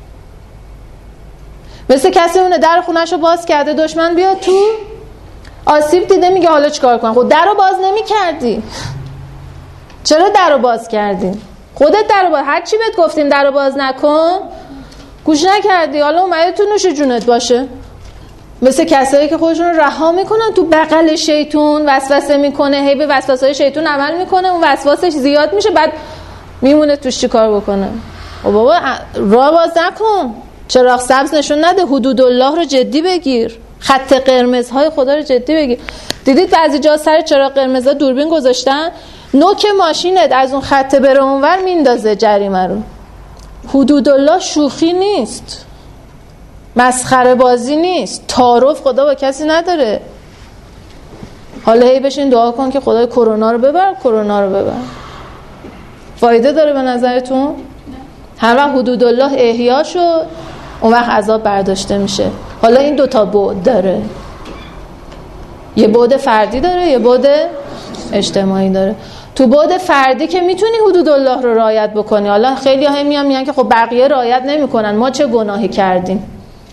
S1: مثل کسی اونه در خونه‌شو باز کرده دشمن بیاد تو، آسیب دیده میگه حالا چیکار کنم؟ خب درو باز نمی‌کردی. چرا درو باز کردی؟ خودت درو باز، هر چی بهت گفتیم درو باز نکن گوش نکردی، حالا اومده تو نوش جونت باشه. مثل کسایی که خودشون رو رها میکنن تو بغل شیطون، وسوسه میکنه، هی به وسوسه‌های شیطون عمل میکنه، اون وسواسش زیاد میشه، بعد میمونه توش چیکار بکنه. او بابا راه باز نکن، چراغ سبز نشون نده، حدود الله رو جدی بگیر، خط قرمزهای خدا رو جدی بگیر. دیدید بعضی جا سر چراغ قرمزها دوربین گذاشتن، نوک ماشینت از اون خط بره اونور میندازه جریمه رو. حدود الله شوخی نیست، مسخره بازی نیست، تعارف خدا با کسی نداره. حالا هی بشین دعا کن که خدای کرونا رو ببر، کرونا رو ببر. فایده داره به نظرتون؟ هر وقت حدود الله احیا شد اون وقت عذاب برداشته میشه. حالا این دوتا بعد داره، یه بعد فردی داره، یه بعد اجتماعی داره. تو بعد فردی که میتونی حدود الله رو رعایت بکنی، حالا خیلی ها میان میگن که خب بقیه رعایت نمیکنن، ما چه گناهی کردیم؟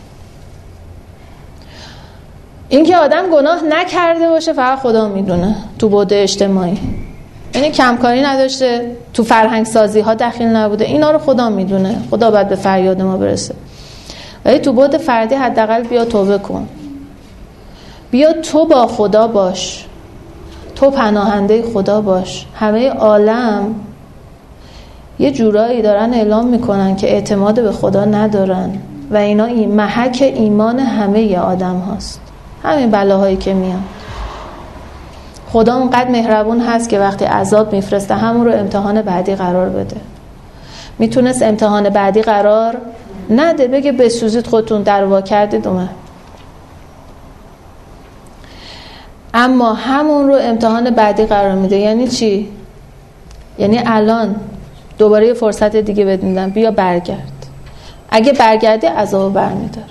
S1: این که آدم گناه نکرده باشه فقط خدا میدونه. تو بعد اجتماعی یعنی کمکاری نداشته، تو فرهنگ سازی ها دخیل نبوده، اینا رو خدا میدونه، خدا باید به فریاد ما برسه. ولی تو بعد فردی حداقل بیا توبه کن، بیا تو با خدا باش، تو پناهنده خدا باش. همه عالم یه جورایی دارن اعلام میکنن که اعتماد به خدا ندارن و اینا این محک ایمان همه آدم هاست. همین بلاهایی که میان، خدا اونقدر مهربون هست که وقتی عذاب میفرسته همون رو امتحان بعدی قرار بده. میتونست امتحان بعدی قرار نده، بگه بسوزید خودتون در وا کردید اومد. اما همون رو امتحان بعدی قرار میده. یعنی چی؟ یعنی الان دوباره یه فرصت دیگه بهت میدم، بیا برگرد. اگه برگردی عذابو برمیداره.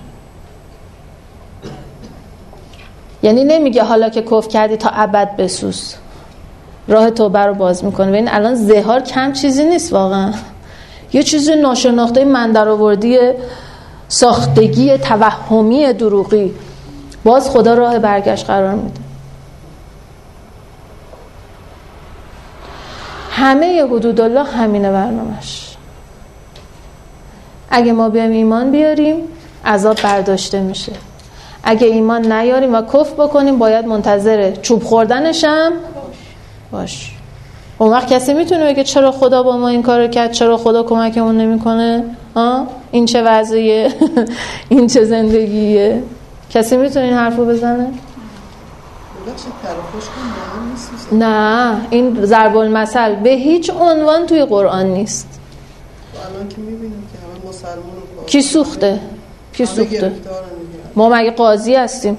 S1: یعنی نمیگه حالا که کفر کردی تا ابد بسوز، راه توبه رو باز میکنه. ببین الان زهار کم چیزی نیست واقعا، یه چیز ناشناخته من درآوردی، ساختگی توهمی دروغی، باز خدا راه برگشت قرار میده. همه حدود الله همینه برنامه‌اش. اگه ما بیایم ایمان بیاریم عذاب برداشته میشه، اگه ایمان نیاریم و کفر بکنیم باید منتظر چوب خوردنشم باش. اون وقت کسی میتونه بگه چرا خدا با ما این کارو کرد، چرا خدا کمکمون نمیکنه؟ ها این چه وضعیه؟ این چه زندگیه؟ کسی میتونه این حرفو بزنه؟ نه، این ضرب المثل به هیچ عنوان توی قرآن نیست.
S3: الان که میبینیم که همه مسلمانو
S1: کی سوخته؟ کی سوخته؟ ما مگه قاضی هستیم؟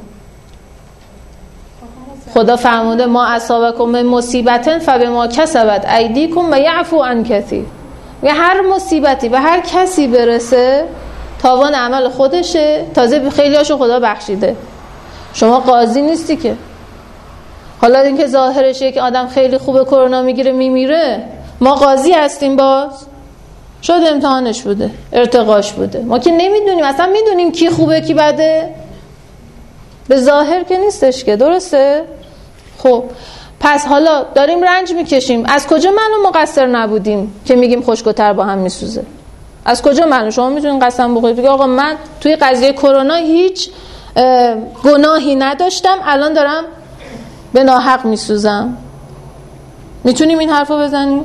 S1: خدا فرموده ما اصابکم من مصیبتن فبما کسبت ایدیکم و یعفو عن کثیر. میگه هر مصیبتی به هر کسی برسه تاوان عمل خودشه، تازه خیلیاشو خدا بخشیده. شما قاضی نیستی که. حالا اینکه ظاهرشه که آدم خیلی خوبه کرونا میگیره میمیره، ما قاضی هستیم؟ باز شاید امتحانش بوده، ارتقاش بوده، ما که نمیدونیم. اصلا میدونیم کی خوبه کی بده؟ به ظاهر که نیستش که، درسته؟ خب پس حالا داریم رنج میکشیم، از کجا معلوم مقصر نبودیم که میگیم خشک‌وتر با هم میسوزه؟ از کجا معلوم؟ شما میتونین قسم بخورید بگید آقا من توی قضیه کرونا هیچ گناهی نداشتم، الان دارم به ناحق میسوزم. میتونیم این حرفو بزنیم؟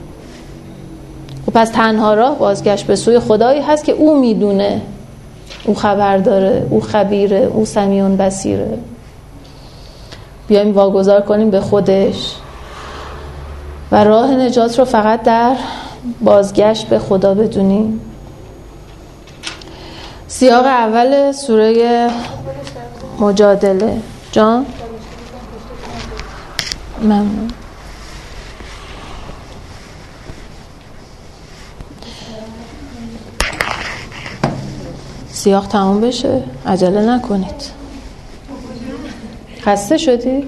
S1: خب پس تنها راه بازگشت به سوی خدایی هست که او میدونه، او خبر داره، او خبیره، او سمیع بصیره. بیایم واگذار کنیم به خودش و راه نجات رو فقط در بازگشت به خدا بدونیم. سیاق اول سوره مجادله. جان ممنون. سیاق تمام بشه، عجله نکنید. خسته شدی؟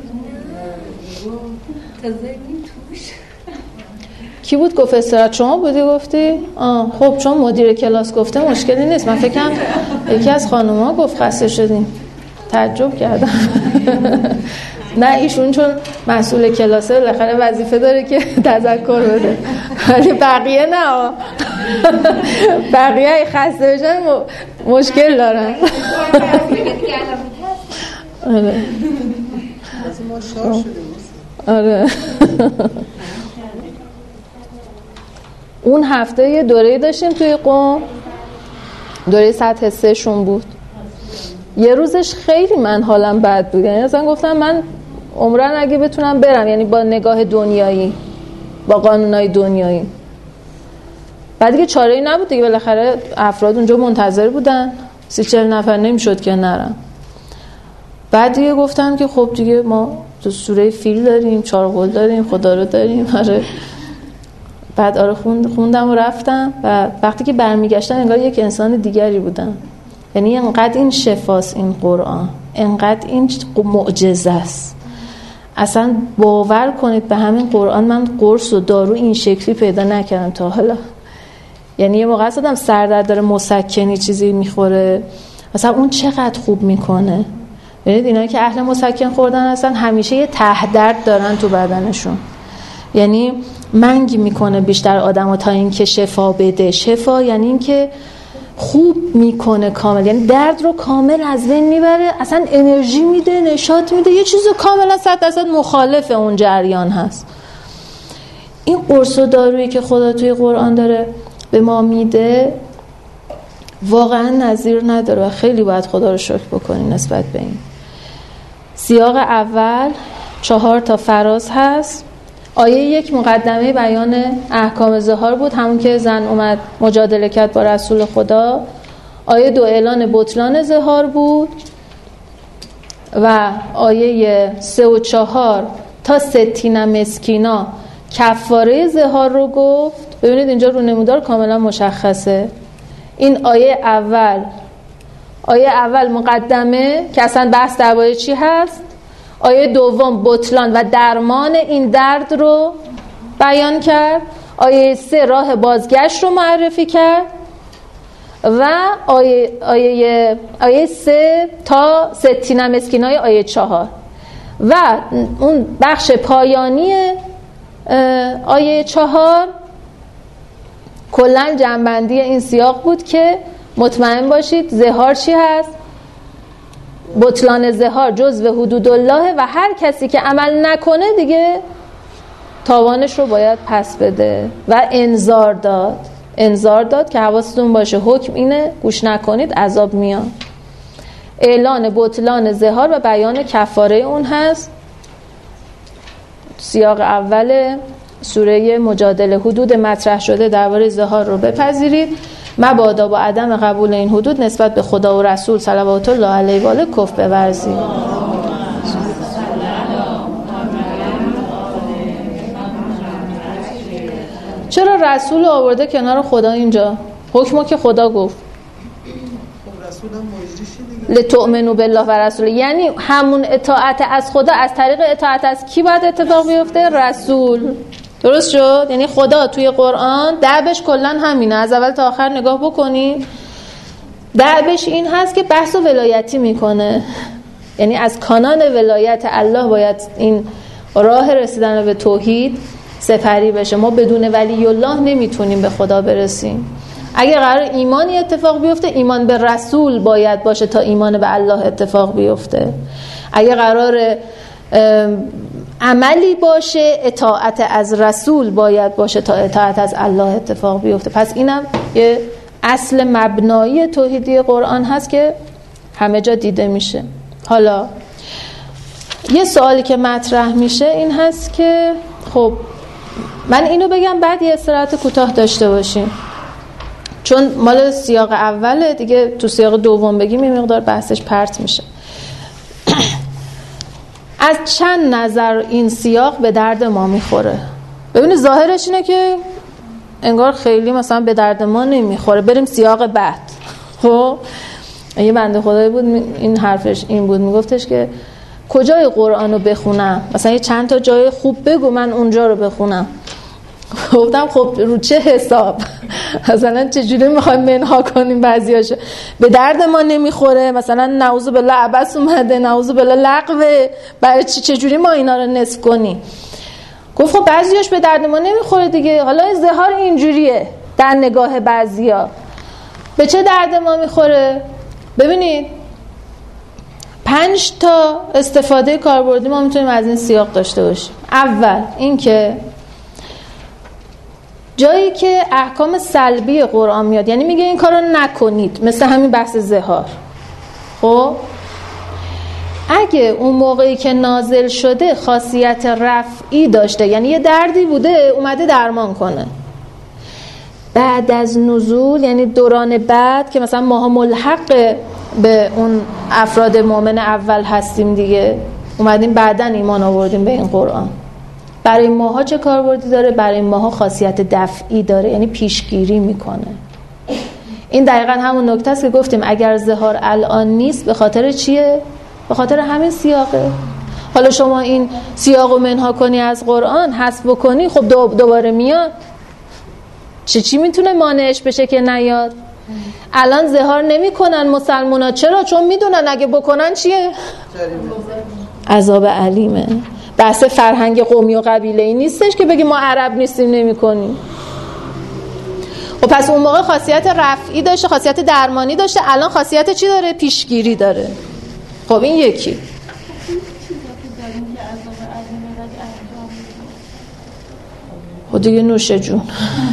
S1: کی بود گفت استراحت؟ شما بودی گفتی؟ آه خب چون مدیر کلاس گفته مشکلی نیست. من فکرم یکی از خانوما گفت خسته شدیم، تعجب کردم. نه ایشون چون مسئول کلاسه بالاخره وظیفه داره که تذکر بده، ولی بقیه نه. بقیه خسته بشن مشکل دارن. آره
S3: ما شار شدیم.
S1: آره اون هفته یه دوره داشتیم توی قم، دوره سطح سه شون بود. یه روزش خیلی من حالم بد بود، یعنی اصلا گفتم من عمرن اگه بتونم برم، یعنی با نگاه دنیایی، با قانونای دنیایی. بعد دیگه چاره‌ای نبود دیگه، بالاخره افراد اونجا منتظر بودن، سی چهل نفر نمیشد که نرم. بعد دیگه گفتم که خب دیگه ما تو سوره فیل داریم، چهار قول داریم، خدا رو داریم. آره بعد آره خوند خوندم و رفتم و وقتی که برمیگشتم انگار یک انسان دیگری بودم. یعنی انقدر این شفاست این قرآن، انقدر این معجزه است. اصلا باور کنید به همین قرآن من قرص و دارو این شکلی پیدا نکردم تا حالا. یعنی یه موقع آدم سردرد داره مسکنی چیزی میخوره، مثلا اون چقدر خوب میکنه. ببینید اینا که اهل مسکن خوردن هستن همیشه یه ته درد دارن تو بدنشون، یعنی منگ میکنه بیشتر آدمو تا این که شفا بده. شفا یعنی این که خوب میکنه کامل، یعنی درد رو کامل از بین میبره، اصلا انرژی میده، نشاط میده، یه چیز کاملا صد درصد مخالف اون جریان هست. این قرص و دارویی که خدا توی قرآن داره به ما میده واقعا نظیر نداره و خیلی باید خدا رو شکر بکنیم نسبت به این. سیاق اول چهار تا فراز هست. آیه یک مقدمه بیان احکام ظهار بود، همون که زن اومد مجادله کرد با رسول خدا. آیه دو اعلان بطلان ظهار بود. و آیه سه و چهار تا ستین مسکینا کفاره زهار رو گفت. ببینید اینجا رو نمودار کاملا مشخصه. این آیه اول آیه اول مقدمه که اصلا بحث درباره چی هست. آیه دوم بطلان و درمان این درد رو بیان کرد. آیه سه راه بازگشت رو معرفی کرد و آیه آیه آیه سه تا ستین مسکینای آیه چهار و اون بخش پایانی آیه چهار کلن جنبندی این سیاق بود که مطمئن باشید زهار چی هست؟ بطلان زهار جزو حدود الله و هر کسی که عمل نکنه دیگه تاوانش رو باید پس بده و انذار داد انذار داد که حواستون باشه حکم اینه، گوش نکنید عذاب میاد. اعلان بطلان زهار و بیان کفاره اون هست. سیاق اول سوره مجادله حدود مطرح شده درباره زهار رو بپذیرید مبادا با عدم قبول این حدود نسبت به خدا و رسول صلوات الله علیه و آله کفر بورزید. چرا رسول آورده کنار خدا اینجا؟ حکمو که خدا گفت.
S3: خب رسول هم مجریشی دیگه.
S1: لتؤمنوا بالله و رسوله، یعنی همون اطاعت از خدا از طریق اطاعت از کی باید اتفاق بیفته؟ رسول. درست شد؟ یعنی خدا توی قرآن دعبش کلن همینه، از اول تا آخر نگاه بکنید دعبش این هست که بحث و ولایتی میکنه. یعنی از کانال ولایت الله باید این راه رسیدن به توحید سپری بشه. ما بدون ولی الله نمیتونیم به خدا برسیم. اگه قرار ایمانی اتفاق بیفته ایمان به رسول باید باشه تا ایمان به الله اتفاق بیفته. اگه قرار عملی باشه اطاعت از رسول باید باشه تا اطاعت از الله اتفاق بیفته. پس اینم یه اصل مبنایی توحیدی قرآن هست که همه جا دیده میشه. حالا یه سوالی که مطرح میشه این هست که خب من اینو بگم بعد یه استراحت کوتاه داشته باشیم چون مال سیاق اوله دیگه، تو سیاق دوم بگیم یه مقدار بحثش پرت میشه. از چند نظر این سیاق به درد ما میخوره؟ ببینید ظاهرش اینه که انگار خیلی مثلا به درد ما نمیخوره. بریم سیاق بعد. خب یه بنده خدایی بود این حرفش این بود، میگفتش که کجای قرآن رو بخونم؟ مثلا یه چند تا جای خوب بگو من اونجا رو بخونم. گفتم خب رو چه حساب؟ مثلا چجوری میخوایم منها کنیم؟ بعضیاشو به درد ما نمیخوره، مثلا نعوذ بالله عبس اومده، نعوذ بالله لغوه، برای چی چجوری ما اینا رو نصف کنیم؟ گفت خب بعضیاش به درد ما نمیخوره دیگه. حالا اظهار اینجوریه در نگاه بعضیا، به چه درد ما میخوره؟ ببینید پنج تا استفاده کاربردی ما میتونیم از این سیاق داشته باشیم. اول اینکه جایی که احکام سلبی قرآن میاد، یعنی میگه این کارو نکنید، مثل همین بحث زهار. خب اگه اون موقعی که نازل شده خاصیت رفعی داشته، یعنی یه دردی بوده اومده درمان کنه، بعد از نزول یعنی دوران بعد که مثلا ماها ملحق به اون افراد مؤمن اول هستیم دیگه، اومدیم بعداً ایمان آوردیم به این قرآن، برای ماها چه کاربردی داره؟ برای ماها خاصیت دفعی داره، یعنی پیشگیری میکنه. این دقیقاً همون نکته است که گفتیم اگر زهار الان نیست به خاطر چیه؟ به خاطر همین سیاقه. حالا شما این سیاقو منها کنی از قرآن، حذف بکنی، خب دوباره میاد. چه چی میتونه مانعش بشه که نیاد؟ الان زهار نمیکنن مسلمونا. چرا؟ چون میدونن اگه بکنن چیه؟ عذاب علیمه. بحث فرهنگ قومی و قبیله‌ای نیستش که بگی ما عرب نیستیم نمی‌کنیم. و پس اون موقع خاصیت رفعی داشته، خاصیت درمانی داشته، الان خاصیت چی داره؟ پیشگیری داره. خب این یکی. خب دیگه نوش جون.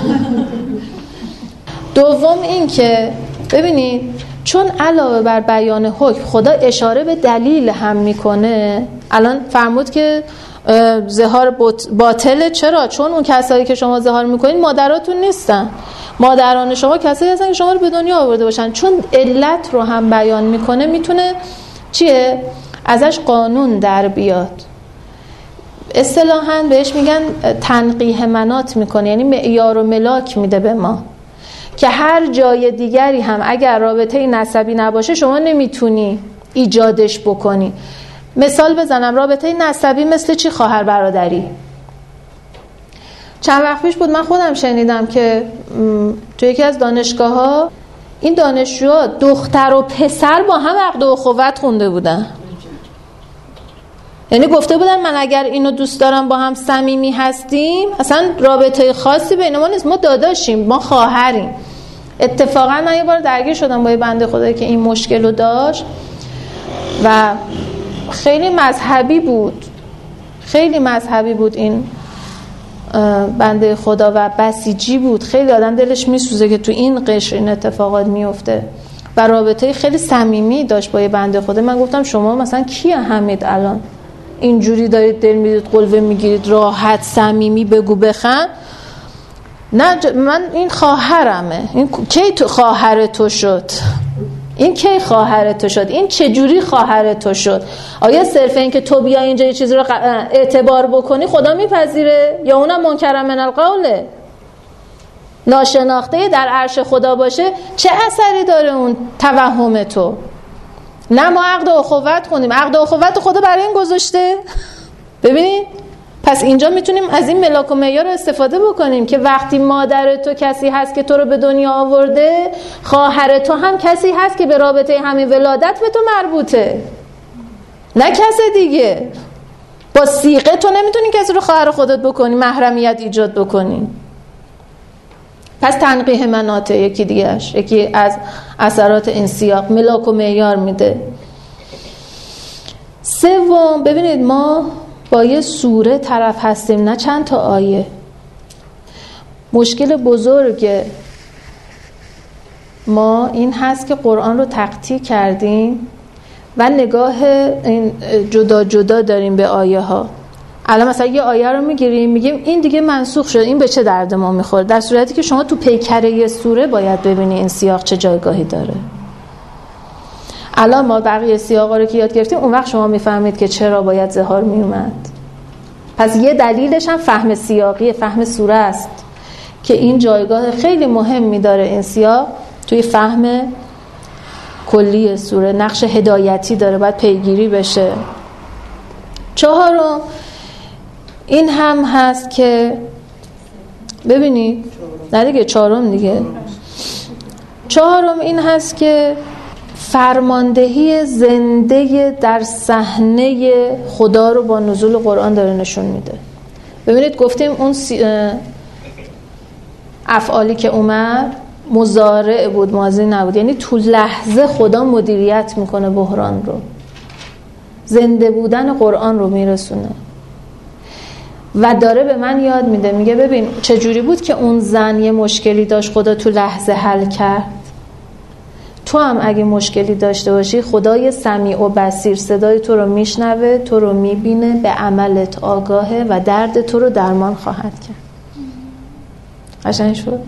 S1: دوم این که ببینید چون علاوه بر بیان حکم خدا اشاره به دلیل هم میکنه. الان فرمود که زهار باطله. چرا؟ چون اون کسایی که شما زهار میکنین مادراتون نیستن، مادران شما کسایی هستن که شما رو به دنیا آورده باشن. چون علت رو هم بیان میکنه میتونه چیه؟ ازش قانون در بیاد. اصطلاحاً بهش میگن تنقیح مناط میکنه، یعنی معیار و ملاک میده به ما که هر جای دیگری هم اگر رابطه نسبی نباشه شما نمیتونی ایجادش بکنی. مثال بزنم، رابطه نسبی مثل چی؟ خواهر برادری. چند وقت پیش بود من خودم شنیدم که تو یکی از دانشگاه ها این دانشجوها دختر و پسر با هم عقد و اخوت خونده بودن. یعنی گفته بودن من اگر اینو دوست دارم با هم صمیمی هستیم، اصلا رابطه خاصی بین ما نیست، ما داداشیم، ما خواهریم. اتفاقا من یه بار درگیر شدم با یه بنده خدایی که این مشکل رو داشت و خیلی مذهبی بود، خیلی مذهبی بود این بنده خدا و بسیجی بود. خیلی آدم دلش میسوزه که تو این قشر این اتفاقات میفته و رابطه خیلی صمیمی داشت با یه بنده خدا. من گفتم شما مثلا کی همید الان اینجوری دارید دل میدید قلوه میگیرید راحت صمیمی بگو بخند؟ نه ج... من این خواهرمه. این کی تو خواهر تو شد؟ این کی خواهر تو شد؟ این چه جوری خواهر تو شد؟ آیا صرف این که تو بیا اینجا یه چیزی رو اعتبار بکنی خدا میپذیره یا اونم منکر من القوله؟ ناشناخته در عرش خدا باشه چه اثری داره اون توهم تو؟ نه ما عقد اخوت کنیم. عقد اخوت خدا برای این گذاشته. ببینید پس اینجا میتونیم از این ملاک و معیار رو استفاده بکنیم که وقتی مادر تو کسی هست که تو رو به دنیا آورده، خواهر تو هم کسی هست که به رابطه همین ولادت به تو مربوطه، نه کسی دیگه. با صیغه تو نمیتونی کسی رو خواهر خودت بکنی، محرمیت ایجاد بکنی. پس تنقیح مناطه یکی دیگهش، یکی از اثرات این سیاق ملاک و معیار میده. سوم، ببینید ما با یه سوره طرف هستیم نه چند تا آیه. مشکل بزرگ ما این هست که قرآن رو تقطیع کردیم و نگاه این جدا جدا داریم به آیه ها. الان مثلا یه آیه رو میگیریم میگیم این دیگه منسوخ شد، این به چه درد ما میخوره، در صورتی که شما تو پیکره یه سوره باید ببینی این سیاق چه جایگاهی داره. الان ما بقیه سیاقا رو که یاد گرفتیم اون وقت شما میفهمید که چرا باید ظهار میومد. پس یه دلیلش هم فهم سیاقی، فهم سوره است که این جایگاه خیلی مهمی داره این سیاق توی فهم کلی سوره، نقش هدایتی داره، باید پیگیری بشه. چهارم این هم هست که ببینید نه دیگه چهارم دیگه چهارم این هست که فرماندهی زنده در صحنه خدا رو با نزول قرآن داره نشون میده. ببینید گفتیم اون افعالی که اومد مضارع بود، ماضی نبود، یعنی تو لحظه خدا مدیریت میکنه بحران رو، زنده بودن قرآن رو میرسونه و داره به من یاد میده. میگه ببین چجوری بود که اون زن یه مشکلی داشت خدا تو لحظه حل کرد. تو هم اگه مشکلی داشته باشی خدای سمیع و بصیر صدای تو رو میشنوه، تو رو میبینه، به عملت آگاهه و درد تو رو درمان خواهد کرد. قشنگ شد؟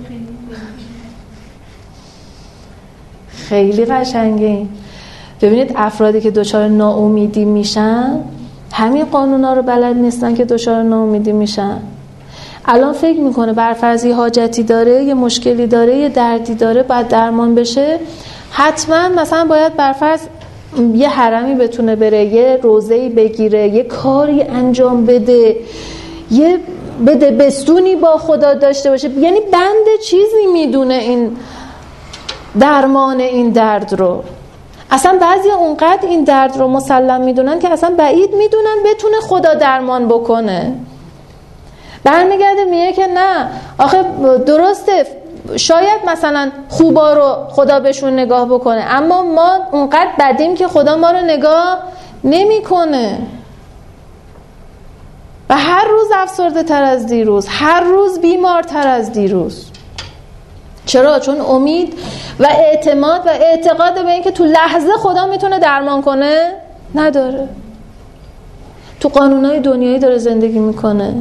S1: خیلی قشنگه این. ببینید افرادی که دچار ناامیدی میشن همین قانونا رو بلد نیستن که دچار ناامیدی میشن. الان فکر میکنه برفرضی حاجتی داره، یه مشکلی داره، یه دردی داره، باید درمان بشه، حتما مثلا باید برفرض یه حرمی بتونه بره، یه روزه‌ای بگیره، یه کاری انجام بده، یه بده بستونی با خدا داشته باشه. یعنی بنده چیزی میدونه این درمان این درد رو. اصلا بعضی اونقدر این درد رو مسلم میدونن که اصلا بعید میدونن بتونه خدا درمان بکنه. برمیگرده میگه که نه آخه درسته شاید مثلا خوبا رو خدا بهشون نگاه بکنه، اما ما اونقدر بدیم که خدا ما رو نگاه نمیکنه و هر روز افسرده تر از دیروز، هر روز بیمار تر از دیروز. چرا؟ چون امید و اعتماد و اعتقاد به این که تو لحظه خدا میتونه درمان کنه نداره. تو قانونهای دنیایی داره زندگی میکنه.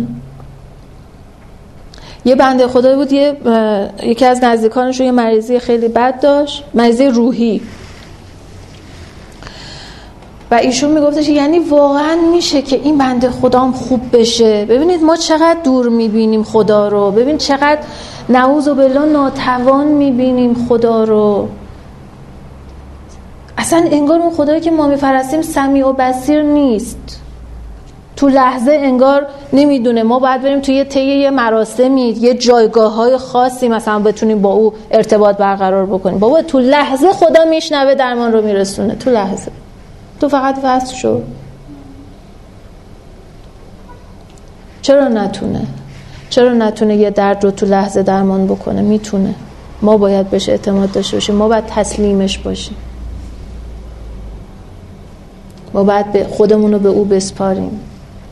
S1: یه بنده خدایی بود، یه یکی از نزدیکانش یه مریضی خیلی بد داشت، مریضی روحی. و ایشون میگفتش یعنی واقعا میشه که این بنده خدام خوب بشه؟ ببینید ما چقدر دور میبینیم خدا رو، ببین چقدر نعوذ بالله ناتوان میبینیم خدا رو. اصلا انگار اون خدایی که ما میپرستیم سمیع و بصیر نیست. تو لحظه انگار نمیدونه ما باید بریم توی طی یه مراسمی، یه جایگاه‌های خاصی مثلا بتونیم با او ارتباط برقرار بکنیم. بابا تو لحظه خدا میشنوه، درمان رو میرسونه تو لحظه. تو فقط وصل شو. چرا نتونه؟ چرا نتونه یه درد رو تو لحظه درمان بکنه؟ میتونه. ما باید بهش اعتماد داشته باشیم، ما باید تسلیمش باشیم، ما باید به خودمون رو به او بسپاریم.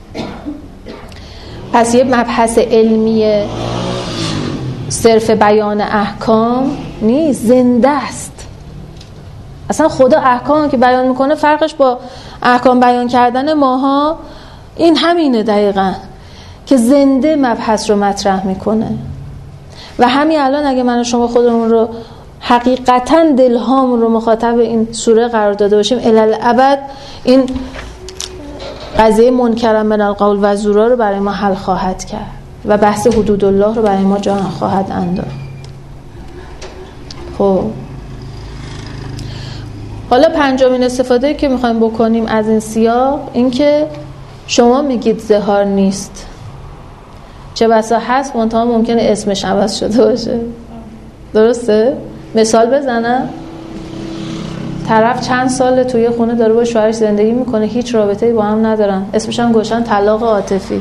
S1: پس یه مبحث علمی صرف بیان احکام نیست، زنده است. اصلا خدا احکام که بیان میکنه فرقش با احکام بیان کردن ماها این همینه دقیقاً، که زنده مبحث رو مطرح میکنه. و همین الان اگه من و شما خودمون رو حقیقتاً دلهامون رو مخاطب این سوره قرار داده باشیم، الالعبد این قضیه منکر من القول و زورا رو برای ما حل خواهد کرد و بحث حدود الله رو برای ما جا خواهد انداخت. خب حالا پنجمین استفاده که میخوایم بکنیم از این سیاق این که شما میگید زهار نیست، چه بسا هست منتها ممکنه اسمش عوض شده باشه. درسته؟ مثال بزنم. طرف چند ساله توی خونه داره با شوهرش زندگی میکنه، هیچ رابطه‌ای با هم ندارن، اسمش هم گوشن طلاق عاطفی.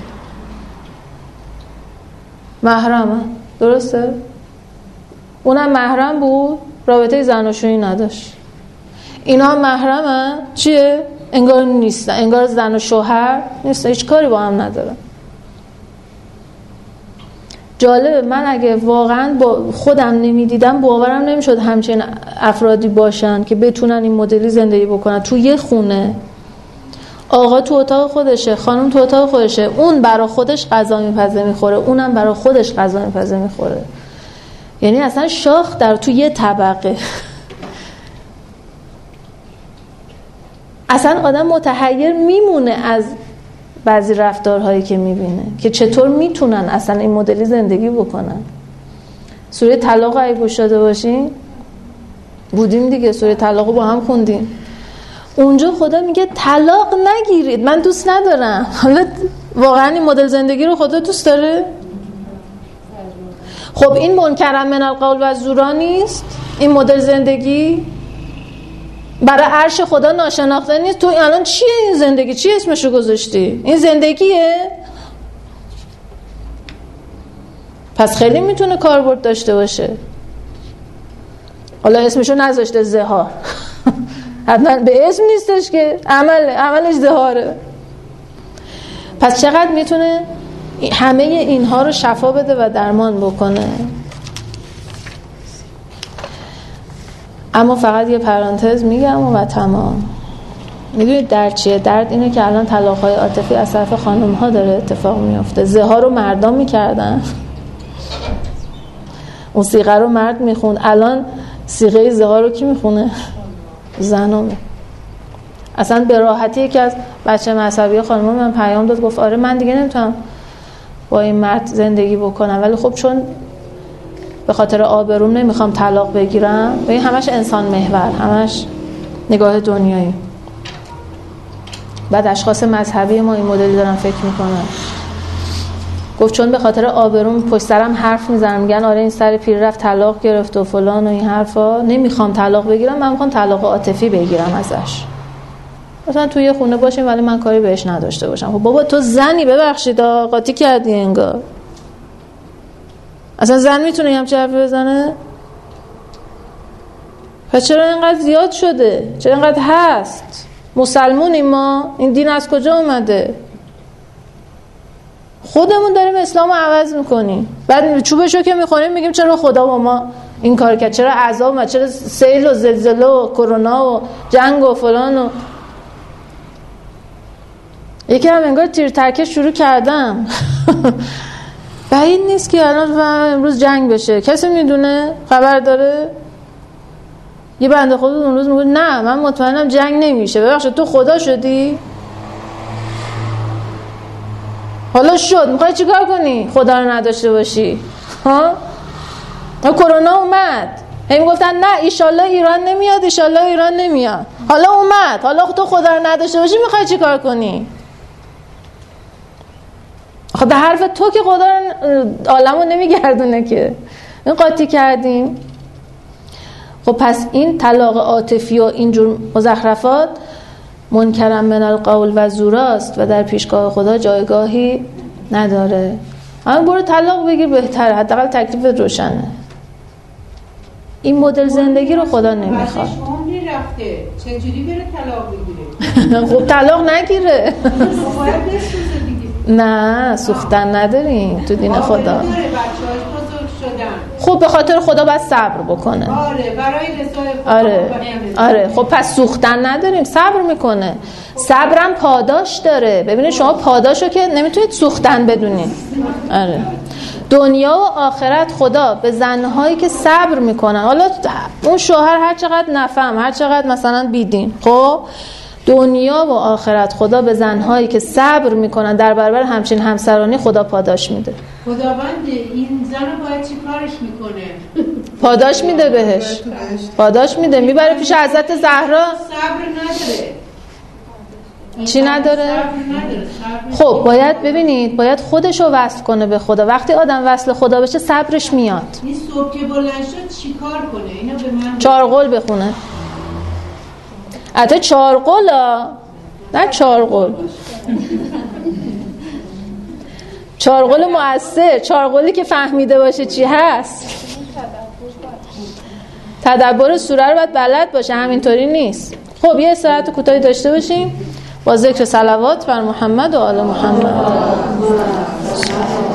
S1: محرمه. درسته؟ اونم محرم بود، رابطه زن و شویی نداشت. اینا هم محرمن، چیه؟ انگار نیستن، انگار زن و شوهر نیستن، هیچ کاری با هم ندارن. جالبه، من اگه واقعا با خودم نمیدیدم باورم نمیشد همچین افرادی باشن که بتونن این مدلی زندگی بکنن تو یه خونه. آقا تو اتاق خودشه، خانم تو اتاق خودشه، اون برا خودش غذا میپزه میخوره، اونم برا خودش غذا میپزه میخوره. یعنی اصلا شاخ در تو یه طبقه. اصلا آدم متحیر میمونه از بعضی رفتارهایی که میبینه که چطور میتونن اصلا این مدلی زندگی بکنن. سوره طلاق اگه گوش داده باشین، بودیم دیگه، سوره طلاق با هم خوندیم. اونجا خدا میگه طلاق نگیرید، من دوست ندارم. حالا واقعا این مدل زندگی رو خدا دوست داره؟ خب این منکر من القول و زورا نیست؟ این مدل زندگی برای عرش خدا ناشناخته نیست؟ تو الان چیه این زندگی؟ چی اسمشو گذاشتی؟ این زندگیه؟ پس خیلی میتونه کاربرد داشته باشه. حالا اسمشو نذاشته زهار. حتما به اسم نیستش که، عمل عملش زهاره. پس چقدر میتونه همه اینها رو شفا بده و درمان بکنه. اما فقط یه پرانتز میگم و تمام. میدونید درد چیه؟ درد اینه که الان طلاق‌های عاطفی از طرف خانم‌ها داره اتفاق میفته. زهار رو مردان میکردن، اون صیغه رو مرد میخوند، الان صیغه زهار رو کی میخونه؟ زنا. اصلا به راحتی یکی از بچه مذهبی خانم‌ها من پیام داد، گفت آره من دیگه نمیتونم با این مرد زندگی بکنم، ولی خب چون به خاطر آبروم نمیخوام طلاق بگیرم. و این همش انسان محور، همش نگاه دنیایی. بعد اشخاص مذهبی ما این مدلی دارن فکر میکنن. گفت چون به خاطر آبروم پشت سرم حرف میزنن، میگن آره این سر پیر رفت طلاق گرفت و فلان و این حرفا، نمیخوام طلاق بگیرم، من میخوام طلاق عاطفی بگیرم ازش. مثلا توی خونه باشیم ولی من کاری بهش نداشته باشم. خب بابا تو زنی، ببخشید قاطی کردی انگار. اصلا زن میتونه همچین حرفی بزنه؟ پس چرا اینقدر زیاد شده؟ چرا اینقدر هست؟ مسلمونیم ما؟ این دین از کجا اومده؟ خودمون داریم اسلام رو عوض میکنیم، بعد چوبشو که میخوریم میگیم چرا خدا با ما این کار کرد، چرا عذاب اومد، چرا سیل و زلزله و کرونا و جنگ و فلان و یکی هم انگار تیر ترکش شروع کردم. بعید نیست که الان امروز جنگ بشه. کسی میدونه؟ خبر داره؟ یه بنده خدا اون روز میگه نه من مطمئنم جنگ نمیشه. ببخشید تو خدا شدی؟ حالا شد میخوای چیکار کنی خدا رو نداشته باشی؟ ها؟ کرونا اومد هی میگفتن نه ایشالله ایران نمیاد ایشالله ایران نمیاد. حالا اومد، حالا تو خدا رو نداشته باشی میخوای چیکار کنی؟ خب به حرف تو که خدا عالمو نمیگردونه که. این قاطی کردیم. خب پس این طلاق عاطفی و اینجور مزخرفات منکرم من القول و زوراست و در پیشگاه خدا جایگاهی نداره. اما برو طلاق بگیر بهتره، حداقل تکلیفت روشنه. این مدل زندگی رو خدا نمیخواد.
S4: بچه‌ش عمری رفته چجوری بره طلاق بگیره؟
S1: خب طلاق نگیره.
S4: باید بسوزه دیگه.
S1: نه سوختن نداریم تو دین خدا.
S4: بچه‌هاش بزرگ شدن.
S1: خب به خاطر خدا باید صبر بکنه.
S4: آره برای رضای خدا.
S1: آره آره خب پس سوختن نداریم، صبر میکنه. صبرم پاداش داره. ببینید شما پاداشو که نمیتونید سوختن بدونید. آره دنیا و آخرت خدا به زنهایی که صبر میکنن، حالا اون شوهر هر چقدر نفهم هر چقدر مثلا بیدین، خب دنیا و آخرت خدا به زنهایی که صبر میکنن در برابر همچین همسرانی خدا پاداش میده.
S4: خداوند این زن باید چی کارش میکنه؟
S1: پاداش میده بهش، پاداش میده، میبره پیش حضرت زهرا.
S4: صبر نداره.
S1: چی نداره؟ خب باید ببینید باید خودشو وصل کنه به خدا. وقتی آدم وصل خدا بشه صبرش میاد.
S4: این صبح که بلند شد چی کار کنه؟ اینو به من
S1: چارقل بخونه. حتی چارقل ها نه چارقل چارقل مؤثر، چارقلی که فهمیده باشه چی هست. تدبر سوره رو باید بلد باشه، همینطوری نیست. خب یه استراحت کوتاهی داشته باشیم با ذکر صلوات بر محمد و آل محمد.